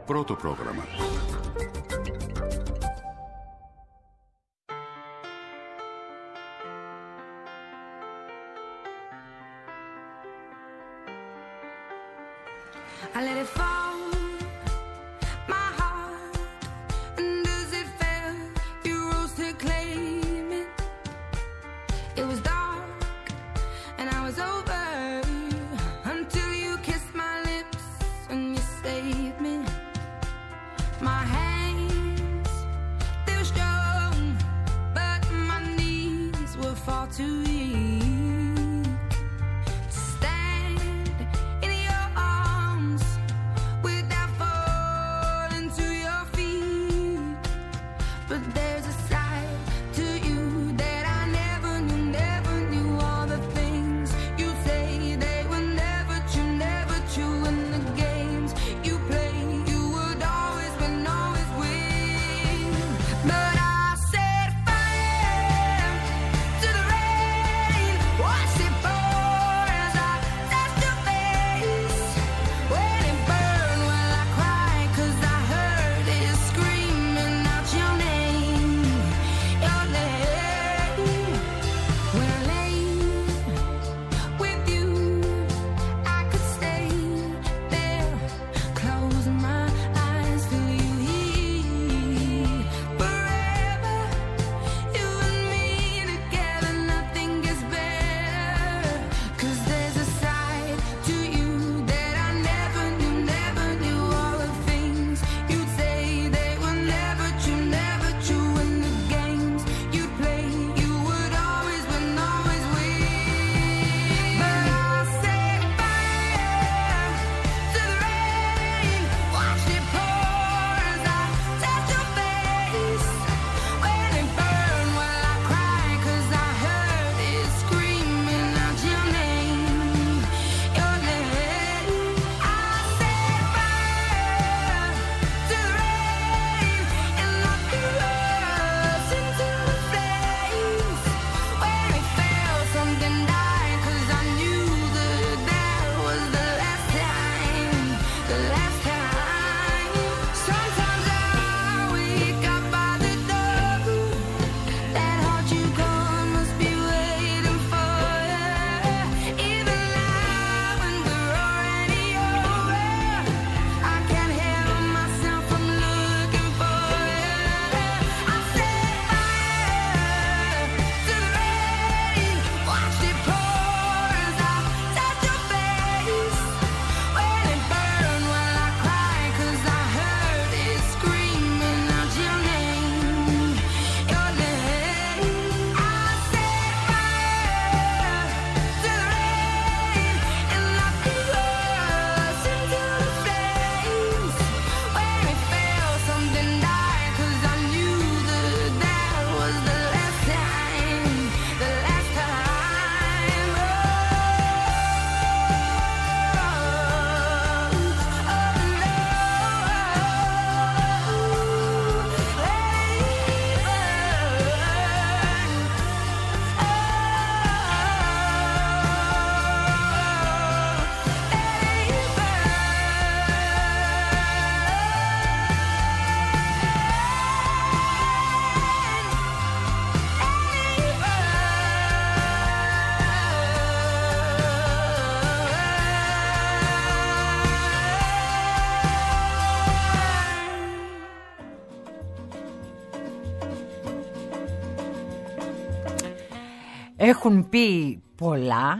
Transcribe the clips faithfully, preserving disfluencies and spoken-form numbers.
Πρώτο πρόγραμμα. I let it fall, my heart, and as it fell, you rose to claim it. It was dark, and I was over, until you kissed my lips and you saved me. My hands, they were strong, but my knees were far too weak. Έχουν πει πολλά,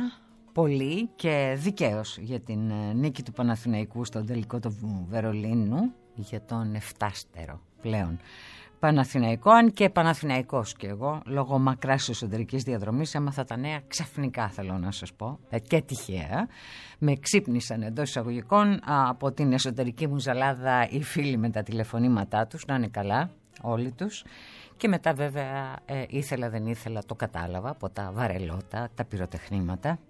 πολύ και δικαίως για την νίκη του Παναθηναϊκού στον τελικό του Βερολίνου, για τον εφτάστερο πλέον Παναθηναϊκό, αν και Παναθηναϊκός και εγώ, λόγω μακράς εσωτερικής διαδρομής, έμαθα τα νέα ξαφνικά, θέλω να σας πω, και τυχαία. Με ξύπνησαν εντός εισαγωγικών από την εσωτερική μου ζαλάδα οι φίλοι με τα τηλεφωνήματά τους, να είναι καλά όλοι τους. Και μετά βέβαια ε, ήθελα δεν ήθελα, το κατάλαβα από τα βαρελότα, τα πυροτεχνήματα.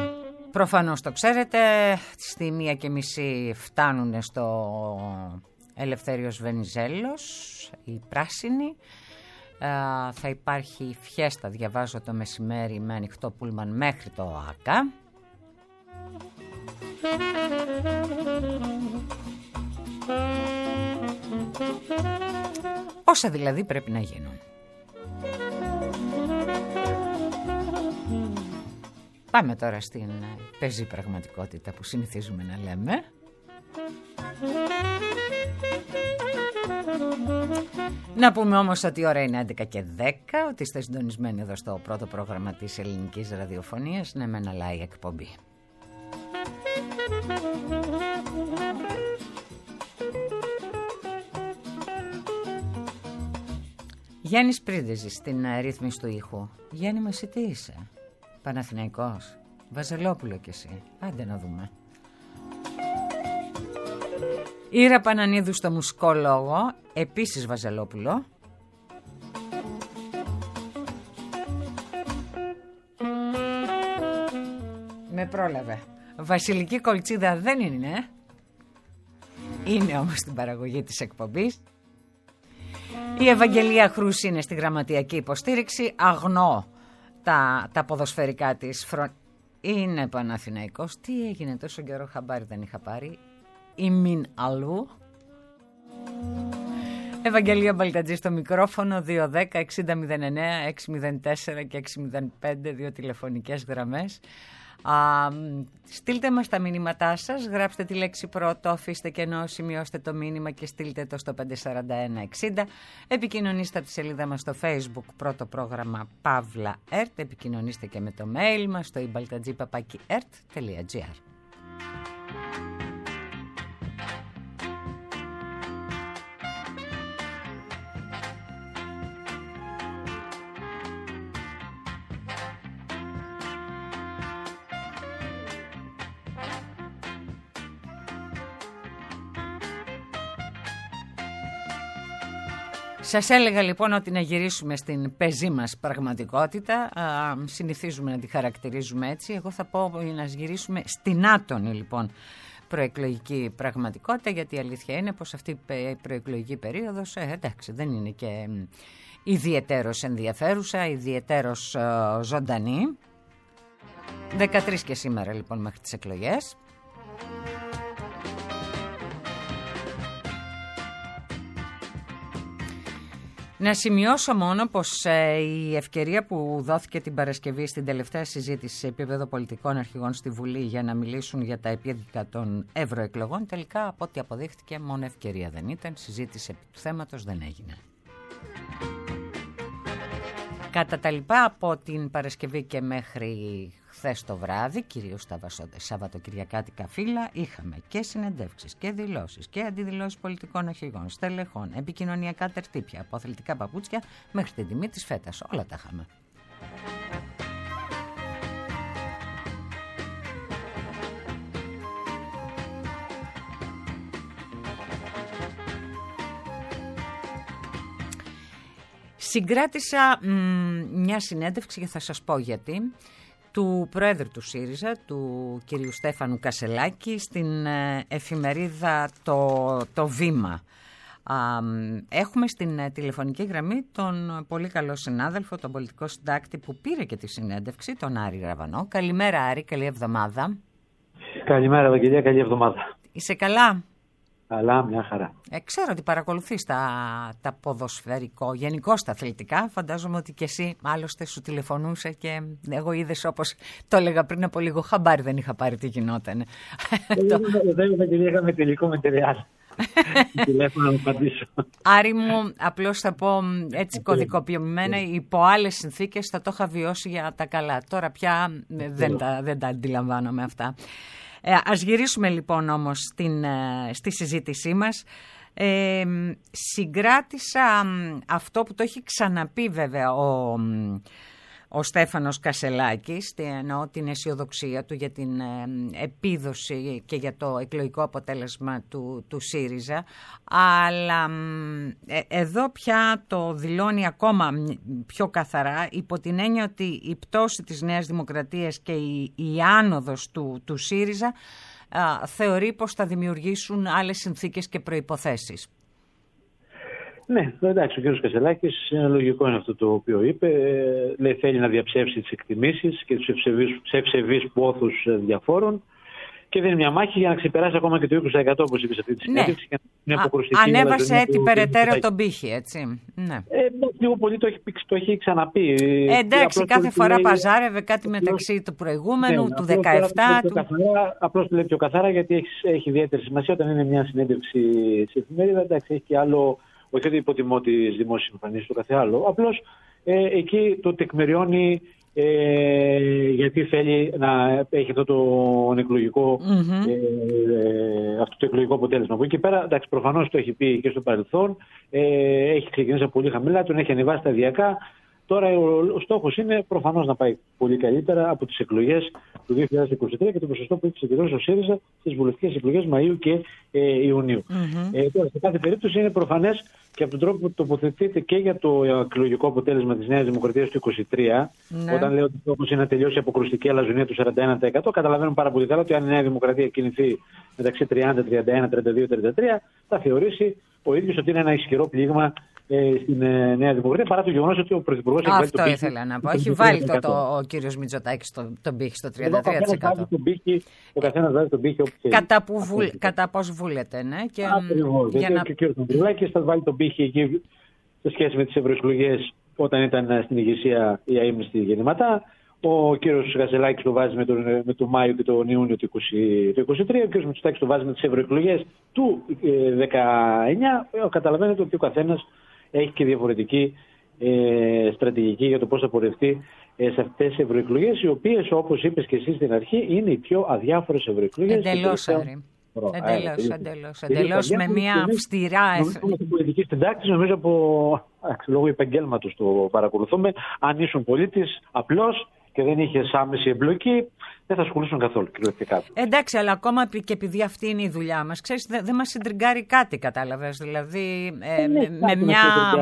Προφανώς το ξέρετε, στη μία και μισή φτάνουν στο Ελευθέριος Βενιζέλος, η πράσινη. Θα υπάρχει φιέστα, διαβάζω το μεσημέρι, με ανοιχτό πούλμαν μέχρι το ΟΑΚΑ. Όσα δηλαδή πρέπει να γίνουν. Πάμε τώρα στην πεζή πραγματικότητα που συνηθίζουμε να λέμε. Να πούμε όμως ότι η ώρα είναι έντεκα και δέκα, ότι είστε συντονισμένοι εδώ στο πρώτο πρόγραμμα της ελληνικής ραδιοφωνίας. Ναι, με ένα live εκπομπή. Γιάννης Πρίντεζης στην ρύθμιση του ήχου. Γιάννη μου, εσύ τι είσαι? Παναθηναϊκός? Βαζελόπουλο κι εσύ? Άντε να δούμε. Ήρα Πανανίδου στο μουσικό λόγο, επίσης Βαζελόπουλο. Με πρόλαβε. Βασιλική Κολτσίδα δεν είναι. Είναι όμως στην παραγωγή της εκπομπής. Η Ευαγγελία Χρούς είναι στη γραμματιακή υποστήριξη. Αγνώ τα, τα ποδοσφαιρικά της φρο... Είναι Παναθηναϊκός. Τι έγινε τόσο καιρό, χαμπάρι δεν είχα πάρει. Ή μην αλλού. Ευαγγελία Μπαλτατζή στο μικρόφωνο. Δύο δέκα εξήντα μηδέν εννέα εξακόσια τέσσερα και εξακόσια πέντε, δύο τηλεφωνικές γραμμές. Α, στείλτε μας τα μηνύματά σας, γράψτε τη λέξη πρώτο, αφήστε κενό, σημειώστε το μήνυμα και στείλτε το στο πέντε τέσσερα ένα εξήντα. Επικοινωνήστε από τη σελίδα μας στο Facebook, πρώτο πρόγραμμα Παύλα ΕΡΤ. Επικοινωνήστε και με το mail μας στο ibaltadji παπάκι ert τελεία gr. Σας έλεγα λοιπόν ότι να γυρίσουμε στην πεζή μας πραγματικότητα. Α, συνηθίζουμε να τη χαρακτηρίζουμε έτσι. Εγώ θα πω να γυρίσουμε στην άτονη λοιπόν προεκλογική πραγματικότητα, γιατί η αλήθεια είναι πως αυτή η προεκλογική περίοδος ε, εντάξει, δεν είναι και ιδιαιτέρως ενδιαφέρουσα, ιδιαιτέρως ε, ζωντανή. δεκατρείς και σήμερα λοιπόν μέχρι τις εκλογές. Να σημειώσω μόνο πως ε, η ευκαιρία που δόθηκε την Παρασκευή στην τελευταία συζήτηση σε επίπεδο πολιτικών αρχηγών στη Βουλή για να μιλήσουν για τα επίδικα των ευρωεκλογών, τελικά από ό,τι αποδείχτηκε μόνο ευκαιρία δεν ήταν, συζήτηση επί του θέματος δεν έγινε. Κατά τα λοιπά, από την Παρασκευή και μέχρι χθες το βράδυ, κυρίως τα Σαββατοκυριακάτικα φύλλα, είχαμε και συνεντεύξεις και δηλώσεις και αντιδηλώσεις πολιτικών αρχηγών, στελεχών, επικοινωνιακά τερτύπια, από αθλητικά παπούτσια μέχρι την τιμή της φέτας. Όλα τα είχαμε. Συγκράτησα μ, μια συνέντευξη και θα σας πω γιατί, του Προέδρου του ΣΥΡΙΖΑ, του κυρίου Στέφανου Κασελάκη, στην ε, εφημερίδα το, το Βήμα. Α, έχουμε στην ε, τηλεφωνική γραμμή τον πολύ καλό συνάδελφο, τον πολιτικό συντάκτη που πήρε και τη συνέντευξη, τον Άρη Ραβανό. Καλημέρα Άρη, καλή εβδομάδα. Καλημέρα Ευαγγελία, καλή εβδομάδα. Είσαι καλά? Καλά, μια χαρά. Ε, ξέρω ότι παρακολουθείς τα, τα ποδοσφαιρικό, γενικώς τα αθλητικά. Φαντάζομαι ότι και εσύ άλλωστε σου τηλεφωνούσε και εγώ είδες, όπως το έλεγα πριν από λίγο, χαμπάρι δεν είχα πάρει τι γινόταν. Δεν Ευαγγελία, είχαμε τελικό με τη Ρεάλ. Τηλέφωνο να απαντήσω. Άρη μου, απλώς θα πω έτσι κωδικοποιημένα, υπό άλλες συνθήκες θα το είχα βιώσει για τα καλά. Τώρα πια δεν τα, δεν τα αντιλαμβάνομαι αυτά. Ε, ας γυρίσουμε λοιπόν όμως στην, στη συζήτησή μας. Ε, συγκράτησα αυτό που το έχει ξαναπεί βέβαια ο, ο Στέφανος Κασελάκης, εννοώ την αισιοδοξία του για την ε, επίδοση και για το εκλογικό αποτέλεσμα του, του ΣΥΡΙΖΑ, αλλά ε, εδώ πια το δηλώνει ακόμα πιο καθαρά, υπό την έννοια ότι η πτώση της Νέας Δημοκρατίας και η, η άνοδος του, του ΣΥΡΙΖΑ α, θεωρεί πως θα δημιουργήσουν άλλες συνθήκες και προϋποθέσεις. Ναι, εντάξει, ο κ. Κασελάκης, λογικό είναι αυτό το οποίο είπε. Λέει θέλει να διαψεύσει τις εκτιμήσεις και τους ευσεβείς, ευσεβείς πόθους διαφόρων και δίνει μια μάχη για να ξεπεράσει ακόμα και το είκοσι τοις εκατό, όπως είπε σε αυτή τη συνέντευξη. Ναι. Ανέβασε έτσι περαιτέρω τον πύχη, έτσι. Ναι. Ε, λίγο πολύ το έχει, το έχει ξαναπεί. Ε, εντάξει, κάθε φορά λέει, παζάρευε κάτι απλώς, μεταξύ του προηγούμενου, ναι, του δεκαεπτά. Του... Απλώς το λέει πιο καθαρά γιατί έχει, έχει ιδιαίτερη σημασία όταν είναι μια συνέντευξη σε εφημερίδα. Εντάξει, έχει και άλλο. Όχι ότι υποτιμώ τις δημόσιες εμφανίσεις του κάθε άλλο. Απλώς ε, εκεί το τεκμηριώνει ε, γιατί θέλει να έχει αυτό το εκλογικό, mm-hmm. ε, αυτό το εκλογικό αποτέλεσμα. Από εκεί πέρα, εντάξει, προφανώς το έχει πει και στο παρελθόν, ε, έχει ξεκινήσει πολύ χαμηλά, τον έχει ανεβάσει σταδιακά. Τώρα ο, ο στόχος είναι προφανώς να πάει πολύ καλύτερα από τις εκλογές του δύο χιλιάδες είκοσι τρία και το ποσοστό που έχει συγκεντρώσει ο ΣΥΡΙΖΑ στις βουλευτικές εκλογές Μαΐου και ε, Ιουνίου. Mm-hmm. Ε, τώρα, σε κάθε περίπτωση είναι προφανές και από τον τρόπο που τοποθετείται και για το εκλογικό αποτέλεσμα της Νέας Δημοκρατίας του είκοσι τρία, mm-hmm. όταν λέω ότι ο στόχος είναι να τελειώσει η αποκρουστική αλαζονία του σαράντα ένα τοις εκατό, καταλαβαίνουμε πάρα πολύ καλά ότι αν η Νέα Δημοκρατία κινηθεί μεταξύ τριάντα, τριάντα ένα, τριάντα δύο, τριάντα τρία, θα θεωρήσει ο ίδιος ότι είναι ένα ισχυρό πλήγμα ε, στην ε, Νέα Δημοκρατία, παρά το γεγονός ότι ο Πρωθυπουργός έχει βάλει αυτό ήθελα να πω. Έχει βάλει το, το, ο κύριος Μητσοτάκης τον το πύχη στο τριάντα τρία τοις εκατό. Ο καθένας βάζει τον πύχη όπου θέλει. Κατά, που βουλ, κατά πώς βούλεται, ναι. Και, ακριβώς. Για να... Και ο κύριος Μητσοτάκης θα βάλει τον πύχη εκεί σε σχέση με τις ευρωεκλογές όταν ήταν στην ηγεσία η αείμνηστη γεννηματά. Ο κύριος Κασελάκης το βάζει με τον, με τον Μάιο και τον Ιούνιο του είκοσι τρία. Ο κύριος Μητσοτάκης το βάζει με τις ευρωεκλογές του δεκαεννιά. Καταλαβαίνετε ότι ο καθένας έχει και διαφορετική ε, στρατηγική για το πώς θα πορευτεί ε, σε αυτές τις ευρωεκλογές, οι οποίες, όπως είπες και εσύ στην αρχή, είναι οι πιο αδιάφορες ευρωεκλογές. Εντελώς, Άρη. Εντελώς, εντελώς, εντελώς, με μια αυστηρά... Νομίζω στην πολιτική συντάξη, νομίζω από λόγω επαγγέλματος το παρακολουθούμε, αν ήσουν πολίτης απλώς και δεν είχε άμεση εμπλοκή, δεν θα ασχολούσαν καθόλου κυριολεκτικά. Εντάξει, αλλά ακόμα και επειδή αυτή είναι η δουλειά μας, ξέρεις, δεν δε μας συντριγκάρει κάτι, κατάλαβες. Δηλαδή, ε, με, με μια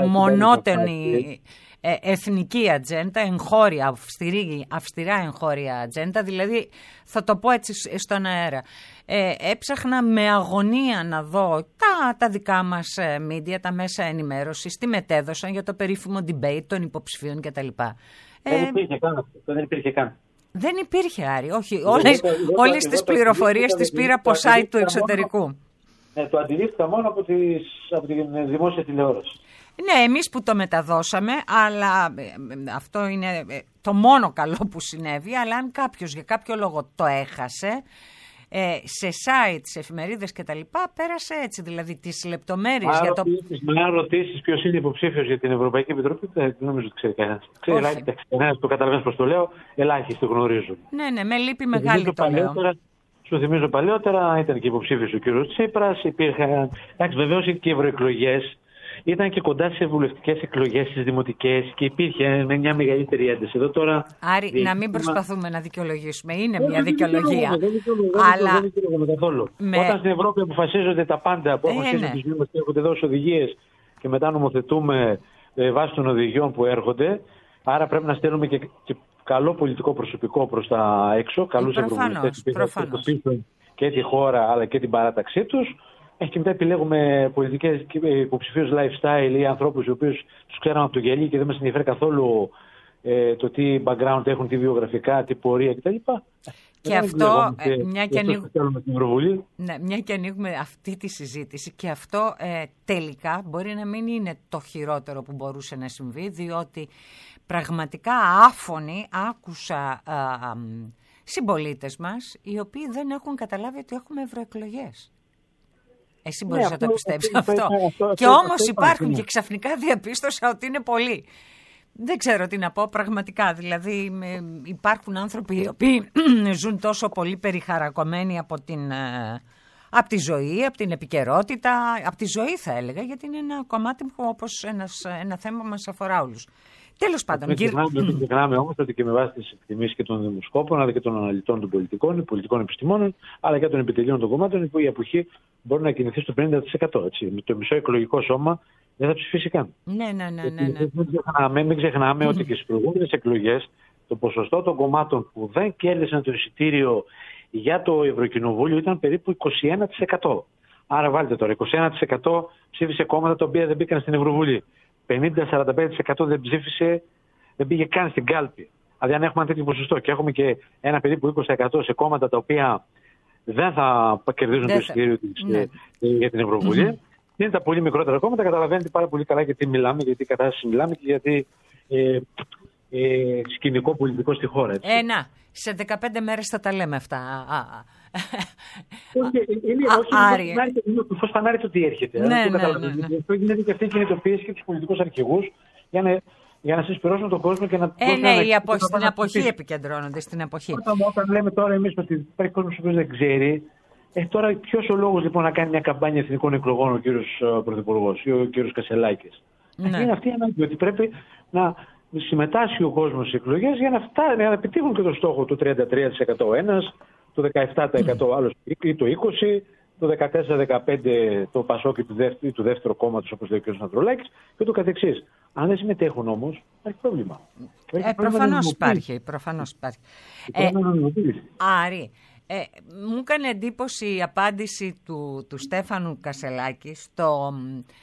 μονότονη ε, εθνική ατζέντα, εγχώρια, αυστηρή, αυστηρά εγχώρια ατζέντα, δηλαδή, θα το πω έτσι στον αέρα. Ε, έψαχνα με αγωνία να δω τα, τα δικά μας media, τα μέσα ενημέρωσης, τι μετέδωσαν για το περίφημο debate των υποψηφίων κτλ. Δεν υπήρχε καν. Δεν υπήρχε καν. Δεν υπήρχε, Άρη, όχι. Όλες, όλες τις πληροφορίες τις πήρα από site του εξωτερικού. Ναι, το αντιλήφθηκα μόνο από, τις, από τη δημόσια τηλεόραση. Ναι, εμείς που το μεταδώσαμε, αλλά αυτό είναι το μόνο καλό που συνέβη, αλλά αν κάποιος για κάποιο λόγο το έχασε, Ε, σε site, σε εφημερίδες και τα λοιπά, πέρασε έτσι, δηλαδή τις λεπτομέρειες για το... Μα αν ρωτήσεις ποιος είναι υποψήφιος για την Ευρωπαϊκή Επιτροπή, δεν νομίζω ότι ξέρει κανένας. Ξέρει, κανένας που καταλαβαίνεις πώς το λέω, ελάχιστοι γνωρίζουν. Ναι, ναι, με λύπη μεγάλη το λέω. Σου θυμίζω παλαιότερα, ήταν και υποψήφιος ο κ. Τσίπρας, υπήρχαν... Εντάξει, βεβαίως και οι ευρωεκλογές ήταν και κοντά σε βουλευτικές εκλογές, στις δημοτικές και υπήρχε μια μεγαλύτερη ένταση. Εδώ τώρα... Άρη, διε... να μην προσπαθούμε να δικαιολογήσουμε. Είναι δεν μια δικαιολογία. Αλλά... Με... Όταν στην Ευρώπη αποφασίζονται τα πάντα, που έχουν σχέση με τους νόμους και έρχονται δώσει οδηγίες και μετά νομοθετούμε ε, βάσει των οδηγιών που έρχονται, άρα πρέπει να στέλνουμε και, και καλό πολιτικό προσωπικό προς τα έξω, καλούς ευρωβουλευτές που εκπροσωπήσουν και τη χώρα αλλά και την παράταξή τους. Και μετά επιλέγουμε πολιτικές υποψηφίους lifestyle ή ανθρώπους οι οποίους τους ξέραμε από το γυαλί και δεν μας ενδιαφέρει καθόλου ε, το τι background έχουν, τι βιογραφικά, τι πορεία κτλ. Και αυτό, ε, μια, και ανοίγουμε, ναι, μια και ανοίγουμε αυτή τη συζήτηση και αυτό ε, τελικά μπορεί να μην είναι το χειρότερο που μπορούσε να συμβεί, διότι πραγματικά άφωνοι άκουσα α, α, συμπολίτες μας οι οποίοι δεν έχουν καταλάβει ότι έχουμε ευρωεκλογές. Εσύ μπορείς ναι, να το πιστέψεις αυτό. αυτό. αυτό. αυτό και αυτό, όμως αυτό υπάρχουν αυτό. Και ξαφνικά διαπίστωσα ότι είναι πολλοί. Δεν ξέρω τι να πω πραγματικά. Δηλαδή υπάρχουν άνθρωποι οι οποίοι ζουν τόσο πολύ περιχαρακωμένοι από, την, από τη ζωή, από την επικαιρότητα, από τη ζωή θα έλεγα, γιατί είναι ένα κομμάτι που όπως ένας, ένα θέμα μας αφορά όλους. Τέλος πάντων. Μην ξεχνάμε όμως ότι και με βάση τις εκτιμήσεις και των δημοσκόπων, αλλά και των αναλυτών των πολιτικών, πολιτικών επιστημόνων, αλλά και των επιτελείων των κομμάτων, που η αποχή μπορεί να κινηθεί στο πενήντα τοις εκατό. Έτσι. Το μισό εκλογικό σώμα δεν θα ψηφίσει καν. Ναι, ναι, ναι. ναι, ναι. Μην ξεχνάμε, μην ξεχνάμε ότι και στις προηγούμενες εκλογές το ποσοστό των κομμάτων που δεν κέρδισαν το εισιτήριο για το Ευρωκοινοβούλιο ήταν περίπου είκοσι ένα τοις εκατό. Άρα βάλτε τώρα, είκοσι ένα τοις εκατό ψήφισε κόμματα τα οποία δεν μπήκαν στην Ευρωβουλή. πενήντα με σαράντα πέντε τοις εκατό δεν ψήφισε, δεν πήγε καν στην κάλπη. Δηλαδή, αν έχουμε ένα τέτοιο ποσοστό και έχουμε και ένα περίπου είκοσι τοις εκατό σε κόμματα τα οποία δεν θα κερδίζουν δεν το εισιτήριο ναι. για την Ευρωβουλή, mm-hmm. είναι τα πολύ μικρότερα κόμματα. Καταλαβαίνετε πάρα πολύ καλά γιατί μιλάμε, γιατί κατάσταση μιλάμε και γιατί ε, ε, σκηνικό πολιτικό στη χώρα. Έτσι. Ε, να, σε δεκαπέντε μέρες θα τα λέμε αυτά. Α, α. Είναι το φως φανάρι το τι έρχεται. Ναι, ναι, ναι, ναι. Αυτό γίνεται και αυτή η κινητοποίηση και τους πολιτικούς αρχηγούς για να, για να συσπηρώσουν τον κόσμο και να. Ε, ναι, η απο... στην εποχή επικεντρώνονται. Στην εποχή. Όταν, όταν λέμε τώρα εμείς ότι υπάρχει κόσμος ο οποίος δεν ξέρει, ε, τώρα ποιος ο λόγος λοιπόν να κάνει μια καμπάνια εθνικών εκλογών ο κύριος Πρωθυπουργός ή ο κύριος Κασελάκης. Ναι. Είναι αυτή η ανάγκη ότι πρέπει να συμμετάσχει ο κόσμος στις εκλογές για να, φτά, για να επιτύχουν και το στόχο του τριάντα τρία τοις εκατό ο ένας, το δεκαεπτά τοις εκατό άλλος ή το είκοσι τοις εκατό, το δεκατέσσερα δεκαπέντε το Πασόκ του δεύτερου, του δεύτερου κόμματος, όπως λέει ο κ. Ανδρουλάκης, και το καθεξής. Αν δεν συμμετέχουν όμως, υπάρχει πρόβλημα. Ε, προφανώς υπάρχει. Προφανώς υπάρχει. Ε, Άρη, ε, μου έκανε εντύπωση η απάντηση του, του Στέφανου Κασελάκη στο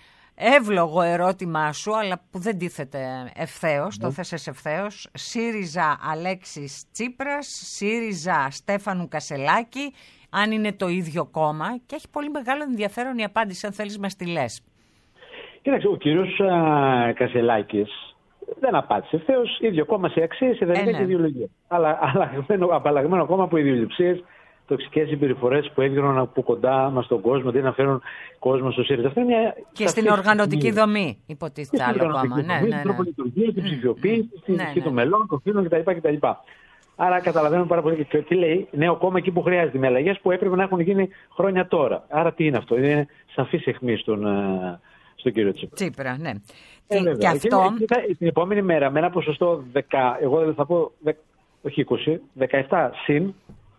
εύλογο ερώτημά σου, αλλά που δεν τίθεται ευθέως, mm. το θέσες ευθέως. ΣΥΡΙΖΑ Αλέξης Τσίπρας, ΣΥΡΙΖΑ Στέφανου Κασελάκη, αν είναι το ίδιο κόμμα, και έχει πολύ μεγάλο ενδιαφέρον η απάντηση, αν θέλεις μας τη λες. Κοίταξε, ο κύριος α, Κασελάκης δεν απάντησε ευθέως, ίδιο κόμμα σε αξίες, σε ιδεολογία και ιδεολογία. Αλλά απαλλαγμένο κόμμα από ιδεολειψίες, τοξικές συμπεριφορές που έγιναν από κοντά μας στον κόσμο, δεν να φέρουν κόσμο στο ΣΥΡΙΖΑ. Αυτό είναι μια και στην οργανωτική δομή, υποτίθεται άλλο κόμμα. Ναι, ναι, ναι. Την τρόπο λειτουργία, την ψηφιοποίηση, την ισχύ των μελών, των φίλων κτλ. Άρα καταλαβαίνουμε πάρα πολύ και τι λέει νέο κόμμα εκεί που χρειάζεται, με αλλαγές που έπρεπε να έχουν γίνει χρόνια τώρα. Άρα τι είναι αυτό, είναι σαφής αιχμή στον, στον κύριο Τσίπρα. Τσίπρα, ναι. Ε, και, και αυτό. Και, και, την επόμενη μέρα με ένα ποσοστό δέκα, εγώ θα πω δέκα, όχι είκοσι, δεκαεπτά συν,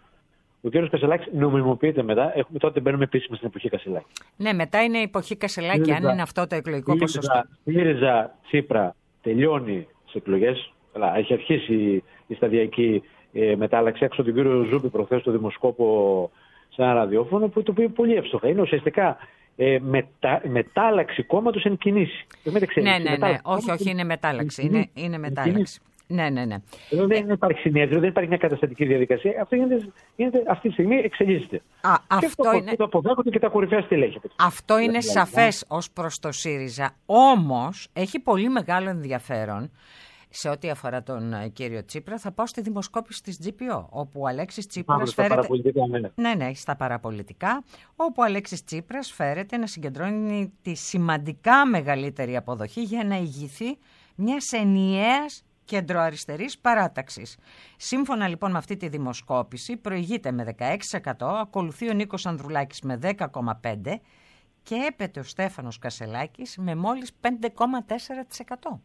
ο κύριος Κασελάκης νομιμοποιείται μετά. Έχουμε, τότε μπαίνουμε επίσημα στην εποχή Κασελάκη. Ναι, μετά είναι η εποχή Κασελάκη, ΣΥΡΙΖΑ, αν είναι αυτό το εκλογικό ΣΥΡΙΖΑ, ποσοστό. ΣΥΡΙΖΑ Τσίπρα τελειώνει τις εκλογές. Αλλά έχει αρχίσει η, η σταδιακή ε, μετάλλαξη. Έξω τον κύριο Ζούπη προχθές στο δημοσκόπο σε ένα ραδιόφωνο, που το πει πολύ εύστοχα. Είναι ουσιαστικά ε, μετα, μετάλλαξη κόμματος εν κινήσει. Ναι, ναι, ναι. Όχι, όχι, είναι μετάλλαξη. Είναι, είναι μετάλλαξη. Ναι, ναι, ναι. Εδώ δεν υπάρχει συνέδριο, δεν υπάρχει μια καταστατική διαδικασία. Αυτό γίνεται, γίνεται, αυτή τη στιγμή εξελίσσεται. Α, και αυτό το, είναι... το αποδέχονται και τα κορυφαία στελέχη. Αυτό είναι σαφές ως προς το ΣΥΡΙΖΑ. Όμως έχει πολύ μεγάλο ενδιαφέρον. Σε ό,τι αφορά τον κύριο Τσίπρα, θα πάω στη δημοσκόπηση της τζι πι ο, όπου ο Αλέξης Τσίπρας φέρεται... Ναι, ναι, στα παραπολιτικά, όπου ο Αλέξης Τσίπρας φέρεται να συγκεντρώνει τη σημαντικά μεγαλύτερη αποδοχή για να ηγηθεί μιας ενιαίας κεντροαριστερής παράταξης. Σύμφωνα λοιπόν με αυτή τη δημοσκόπηση, προηγείται με δεκαέξι τοις εκατό, ακολουθεί ο Νίκος Ανδρουλάκης με δέκα κόμμα πέντε τοις εκατό και έπεται ο Στέφανος Κασελάκης με μόλις πέντε κόμμα τέσσερα τοις εκατό.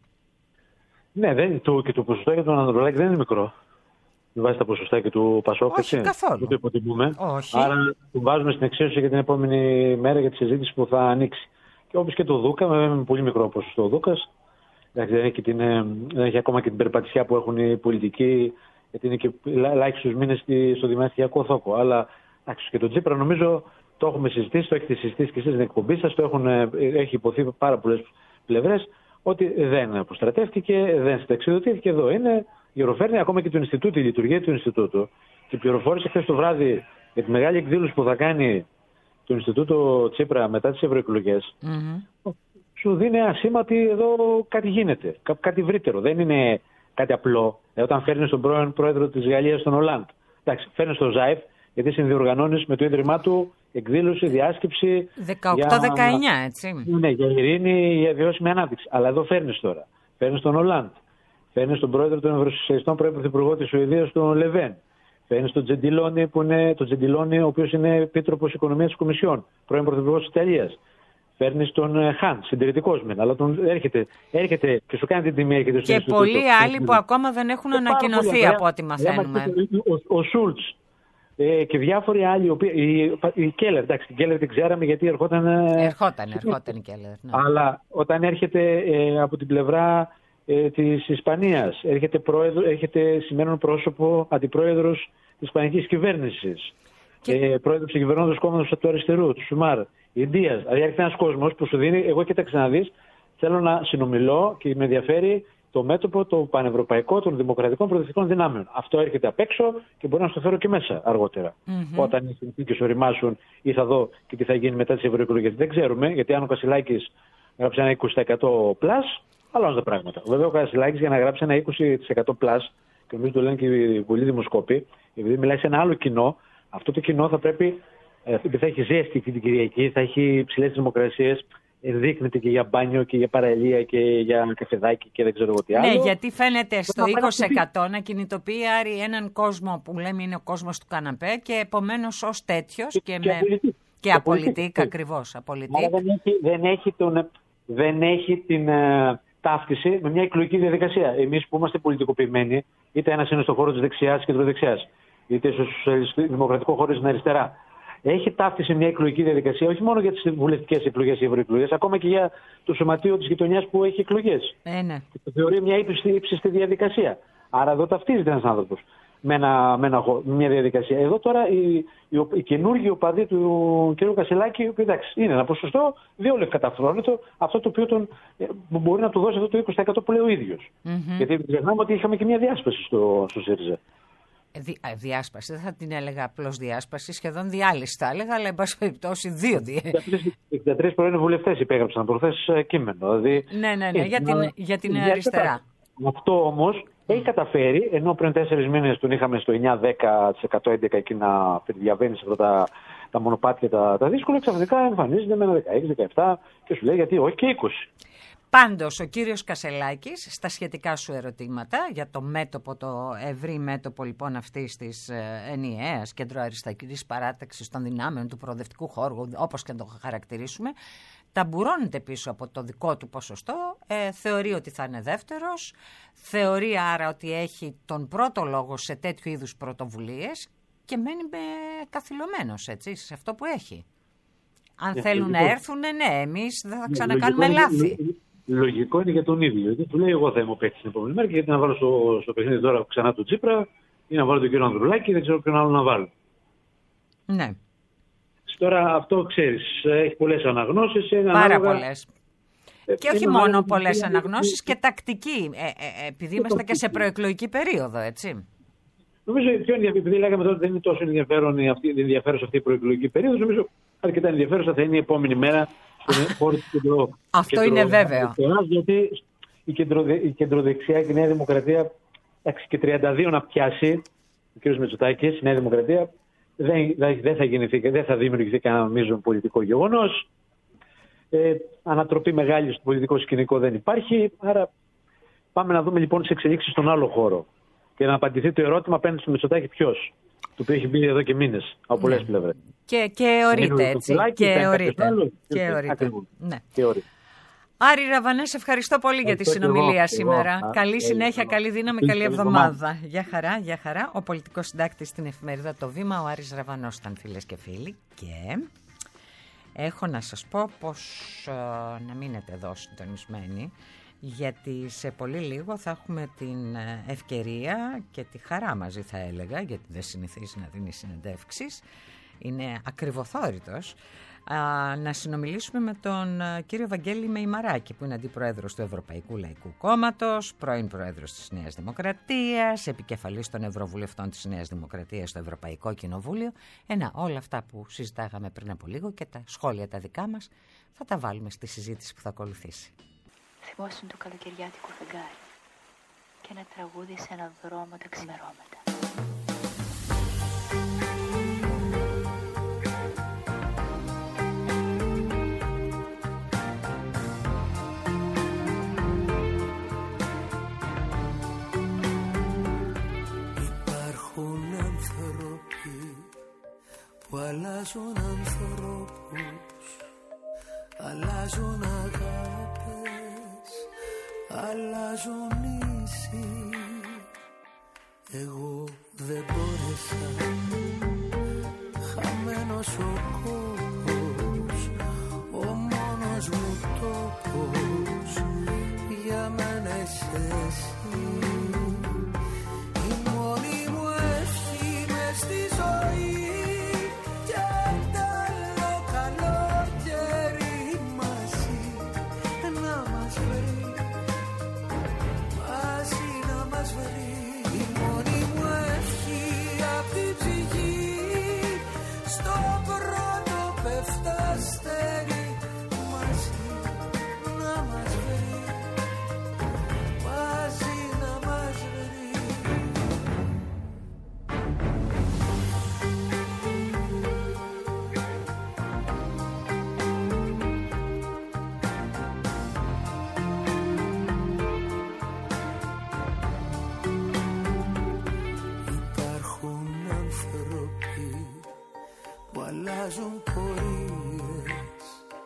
Ναι, δεν, το, και το ποσοστό για τον Ανδρουλάκη δεν είναι μικρό. Με βάση τα ποσοστά και του Πασόκ. Όχι, καθόλου. Το υποτιμούμε. Όχι. Άρα τον βάζουμε στην εξαίρεση για την επόμενη μέρα για τη συζήτηση που θα ανοίξει. Και όπως και το Δούκα, με πολύ μικρό ποσοστό ο Δούκας. Δεν έχει, την, δεν έχει ακόμα και την περπατησιά που έχουν οι πολιτικοί, γιατί είναι και ελάχιστους μήνες στο δημοσιογραφικό θόκο. Αλλά εντάξει, και το Τσίπρα νομίζω το έχουμε συζητήσει, το έχετε συζητήσει και εσείς στην εκπομπή σας, το έχουν, έχει υποθεί πάρα πολλές πλευρές, ότι δεν αποστρατεύτηκε, δεν συνταξιδοτήθηκε. Εδώ είναι η οροφέρνη ακόμα και του Ινστιτούτου, η λειτουργία του Ινστιτούτου. Και πληροφόρησε χθες το βράδυ για τη μεγάλη εκδήλωση που θα κάνει το Ινστιτούτο Τσίπρα μετά τις ευρωεκλογές. Mm-hmm. Σου δίνει ένα σήμα ότι εδώ κάτι γίνεται, κά- κάτι ευρύτερο. Δεν είναι κάτι απλό. Ε, όταν φέρνει τον πρώην πρόεδρο της Γαλλίας, τον Ολάντ, εντάξει, φέρνει τον Ζάιφ, γιατί συνδιοργανώνεις με το ίδρυμά του εκδήλωση, διάσκεψη. δεκαοκτώ δεκαεννιά, έτσι. Ναι, για ειρήνη, για βιώσιμη ανάπτυξη. Αλλά εδώ φέρνει τώρα. Φέρνει τον Ολάντ. Φέρνει τον πρόεδρο των Ευρωσοσιαλιστών, πρώην πρωθυπουργό της Σουηδίας, τον Λεβέν. Φέρνει τον Τζεντιλόνι, που είναι τον Τζεντιλόνι, ο οποίος είναι επίτροπος οικονομίας της Κομισιόν, πρώην πρωθυπουργός της Ιταλίας. Φέρνει τον Χαν, συντηρητικός μεν, αλλά τον έρχεται, έρχεται και σου κάνει την τιμή. Έρχεται και πολλοί άλλοι που ακόμα δεν έχουν και ανακοινωθεί από ό,τι μαθαίνουμε. Ο, ο Σούλτς ε, και διάφοροι άλλοι. Οποίοι, η, η Κέλλερ, εντάξει, την Κέλλερ την ξέραμε γιατί ερχόταν. Ερχόταν, ερχόταν η Κέλλερ. Ναι. Αλλά όταν έρχεται ε, από την πλευρά ε, της Ισπανίας, έρχεται, πρόεδρο, έρχεται σημαίνον πρόσωπο, αντιπρόεδρος της ισπανικής κυβέρνησης, Και... ε, πρόεδρος του κυβερνώντος κόμματος του αριστερού, του Σουμάρ, Ινδίας. Δηλαδή έρχεται ένας κόσμος που σου δίνει, εγώ κοίταξε να δεις, θέλω να συνομιλώ και με ενδιαφέρει το μέτωπο, το πανευρωπαϊκό των δημοκρατικών προοδευτικών δυνάμεων. Αυτό έρχεται απ' έξω και μπορεί να στο φέρω και μέσα αργότερα. Mm-hmm. Όταν οι συνθήκες οριμάσουν ή θα δω και τι θα γίνει μετά τις ευρωεκλογές. Δεν ξέρουμε, γιατί αν ο Κασιλάκης γράψει ένα είκοσι τοις εκατό πλάς, αλλάζουν τα πράγματα. Βέβαια, ο Κασιλάκης για να γράψει ένα είκοσι τοις εκατό πλάς, και νομίζω το λένε και οι πολλοί δημοσκόποι, επειδή μιλάει σε ένα άλλο κοινό, αυτό το κοινό θα πρέπει, επειδή θα έχει ζέστη την Κυριακή, θα έχει υψηλές δημοκρασίες. Ενδείκνεται και για μπάνιο και για παραλία και για καφεδάκι και δεν ξέρω εγώ τι άλλο. Ναι, γιατί φαίνεται στο είκοσι τοις εκατό να κινητοποιεί Άρη έναν κόσμο που λέμε είναι ο κόσμος του καναπέ και επομένως ως τέτοιος και, και, και, με... απολυτικ. και απολυτικ ακριβώς. Απολυτικ. Άρα δεν έχει, δεν έχει, τον, δεν έχει την uh, ταύτιση με μια εκλογική διαδικασία. Εμείς που είμαστε πολιτικοποιημένοι, είτε ένας είναι στο χώρο της δεξιάς και κεντροδεξιάς, είτε στο δημοκρατικό χώρο στην αριστερά. Έχει ταύτιση μια εκλογική διαδικασία, όχι μόνο για τις βουλευτικές εκλογές ή ευρωεκλογές, ακόμα και για το σωματείο της γειτονιάς που έχει εκλογές. Ε, ναι. Και το θεωρεί μια ύψιστη, ύψιστη διαδικασία. Άρα εδώ ταυτίζεται ένας άνθρωπος με, ένα, με, ένα, με μια διαδικασία. Εδώ τώρα οι, οι, οι καινούργιοι οπαδοί του κ. Κασιλάκη, εντάξει, είναι ένα ποσοστό διόλου καταφρόνητο, αυτό το οποίο τον, μπορεί να του δώσει αυτό το είκοσι τοις εκατό που λέει ο ίδιος. Mm-hmm. Γιατί ξεχνάμε ότι είχαμε και μια διάσπαση στο, στο ΣΥΡΙΖΑ. Δι, διάσπαση, δεν θα την έλεγα απλώς διάσπαση, σχεδόν διάλυση θα έλεγα, αλλά εν πάση περιπτώσει δύο διάσπαση. εξήντα τρεις πρώην βουλευτές υπέγραψαν προχθές κείμενο. Δηλαδή, ναι, ναι, ναι, για την, να, για την αριστερά. Αυτό όμως mm. έχει καταφέρει, ενώ πριν τέσσερις μήνες τον είχαμε στο εννιά δέκα τοις εκατό έντεκα εκεί να διαβαίνει σε αυτά τα, τα μονοπάτια τα, τα δύσκολα, ξαφνικά εμφανίζεται με ένα δεκαέξι δεκαεπτά και σου λέει γιατί όχι και είκοσι. Πάντως, ο κύριος Κασελάκης, στα σχετικά σου ερωτήματα για το μέτωπο, το ευρύ μέτωπο λοιπόν αυτής της ενιαίας κεντροαριστερικής παράταξης των δυνάμεων του προοδευτικού χώρου, όπως και να το χαρακτηρίσουμε, ταμπουρώνεται πίσω από το δικό του ποσοστό, ε, θεωρεί ότι θα είναι δεύτερος, θεωρεί άρα ότι έχει τον πρώτο λόγο σε τέτοιου είδους πρωτοβουλίες και μένει με καθυλωμένος, έτσι, σε αυτό που έχει. Αν yeah, θέλουν λογικό. να έρθουν, ναι, εμείς δεν θα ξανακάνουμε λογικό λάθη. Είναι, λογικό είναι για τον ίδιο. Γιατί του λέει: εγώ θα είμαι ο παίκτης την επόμενη μέρα και γιατί να βάλω στο, στο παιχνίδι τώρα ξανά τον Τσίπρα ή να βάλω τον κύριο Ανδρουλάκη, δεν ξέρω ποιον άλλο να βάλω. Ναι. Τώρα αυτό ξέρεις, έχει πολλές αναγνώσεις. Πάρα ανάλογα... πολλές. Ε, και όχι μόνο πολλές αναγνώσεις και τακτική, ε, ε, επειδή είμαστε και σε προεκλογική περίοδο, έτσι. Νομίζω ότι επειδή λέγαμε τώρα ότι δεν είναι τόσο ενδιαφέρον αυτή, ενδιαφέρουσα αυτή η προεκλογική περίοδο, νομίζω αρκετά ενδιαφέρουσα θα είναι η επόμενη μέρα στον χώρο του κεντρο. Αυτό κεντρο, είναι βέβαιο. Γιατί η, κεντρο, η κεντροδεξιά και η Νέα Δημοκρατία, και τριάντα δύο να πιάσει, ο κ. Μητσοτάκης, η Νέα Δημοκρατία, δεν, δεν, θα, γεννηθεί, δεν θα δημιουργηθεί κανένα μείζον πολιτικό γεγονός. Ε, ανατροπή μεγάλη στο πολιτικό σκηνικό δεν υπάρχει. Άρα πάμε να δούμε λοιπόν τις εξελίξεις στον άλλο χώρο. Και να απαντηθεί το ερώτημα απέναντι στο Μητσοτάκη ποιος, το οποίο έχει μπει εδώ και μήνες από πολλές ναι. πλευρές. Και, και ορίτε έτσι. Και ορίτε. Και ορίτε. Ναι. Άρη Ραβανέ, σε ευχαριστώ πολύ για τη συνομιλία εγώ, σήμερα. Εγώ, καλή εγώ, συνέχεια, εγώ. καλή δύναμη, καλή εβδομάδα. Γεια χαρά, γεια χαρά. Ο πολιτικός συντάκτης στην εφημερίδα Το Βήμα, ο Άρης Ραβανός ήταν, φίλες και φίλοι. Και έχω να σας πω πως uh, να μείνετε εδώ συντονισμένοι, γιατί σε πολύ λίγο θα έχουμε την ευκαιρία και τη χαρά μαζί θα έλεγα, γιατί δεν συνηθίζει να δίνει συνεντεύξεις, είναι ακριβοθόρητος, να συνομιλήσουμε με τον κύριο Βαγγέλη Μεϊμαράκη, που είναι αντιπρόεδρος του Ευρωπαϊκού Λαϊκού Κόμματος, πρώην πρόεδρος της Νέας Δημοκρατίας, επικεφαλής των Ευρωβουλευτών της Νέας Δημοκρατίας στο Ευρωπαϊκό Κοινοβούλιο. Ένα, όλα αυτά που συζητάγαμε πριν από λίγο και τα σχόλια τα δικά μας θα τα βάλουμε στη συζήτηση που θα ακολουθήσει. Θυμόσουν το καλοκαιριάτικο φεγγάρι και ένα τραγούδι σε έναν δρόμο τα ξημερώματα. Υπάρχουν άνθρωποι που αλλάζουν ανθρώπους, αλλάζουν αγάπες, αλλάζουν νήσι. Εγώ δεν μπόρεσα, χαμένος ο κόπος, ο μόνος μου τόπος, για μένα είσαι εσύ. Η μόνη μου ευχή μες αλλάζουν πορείες.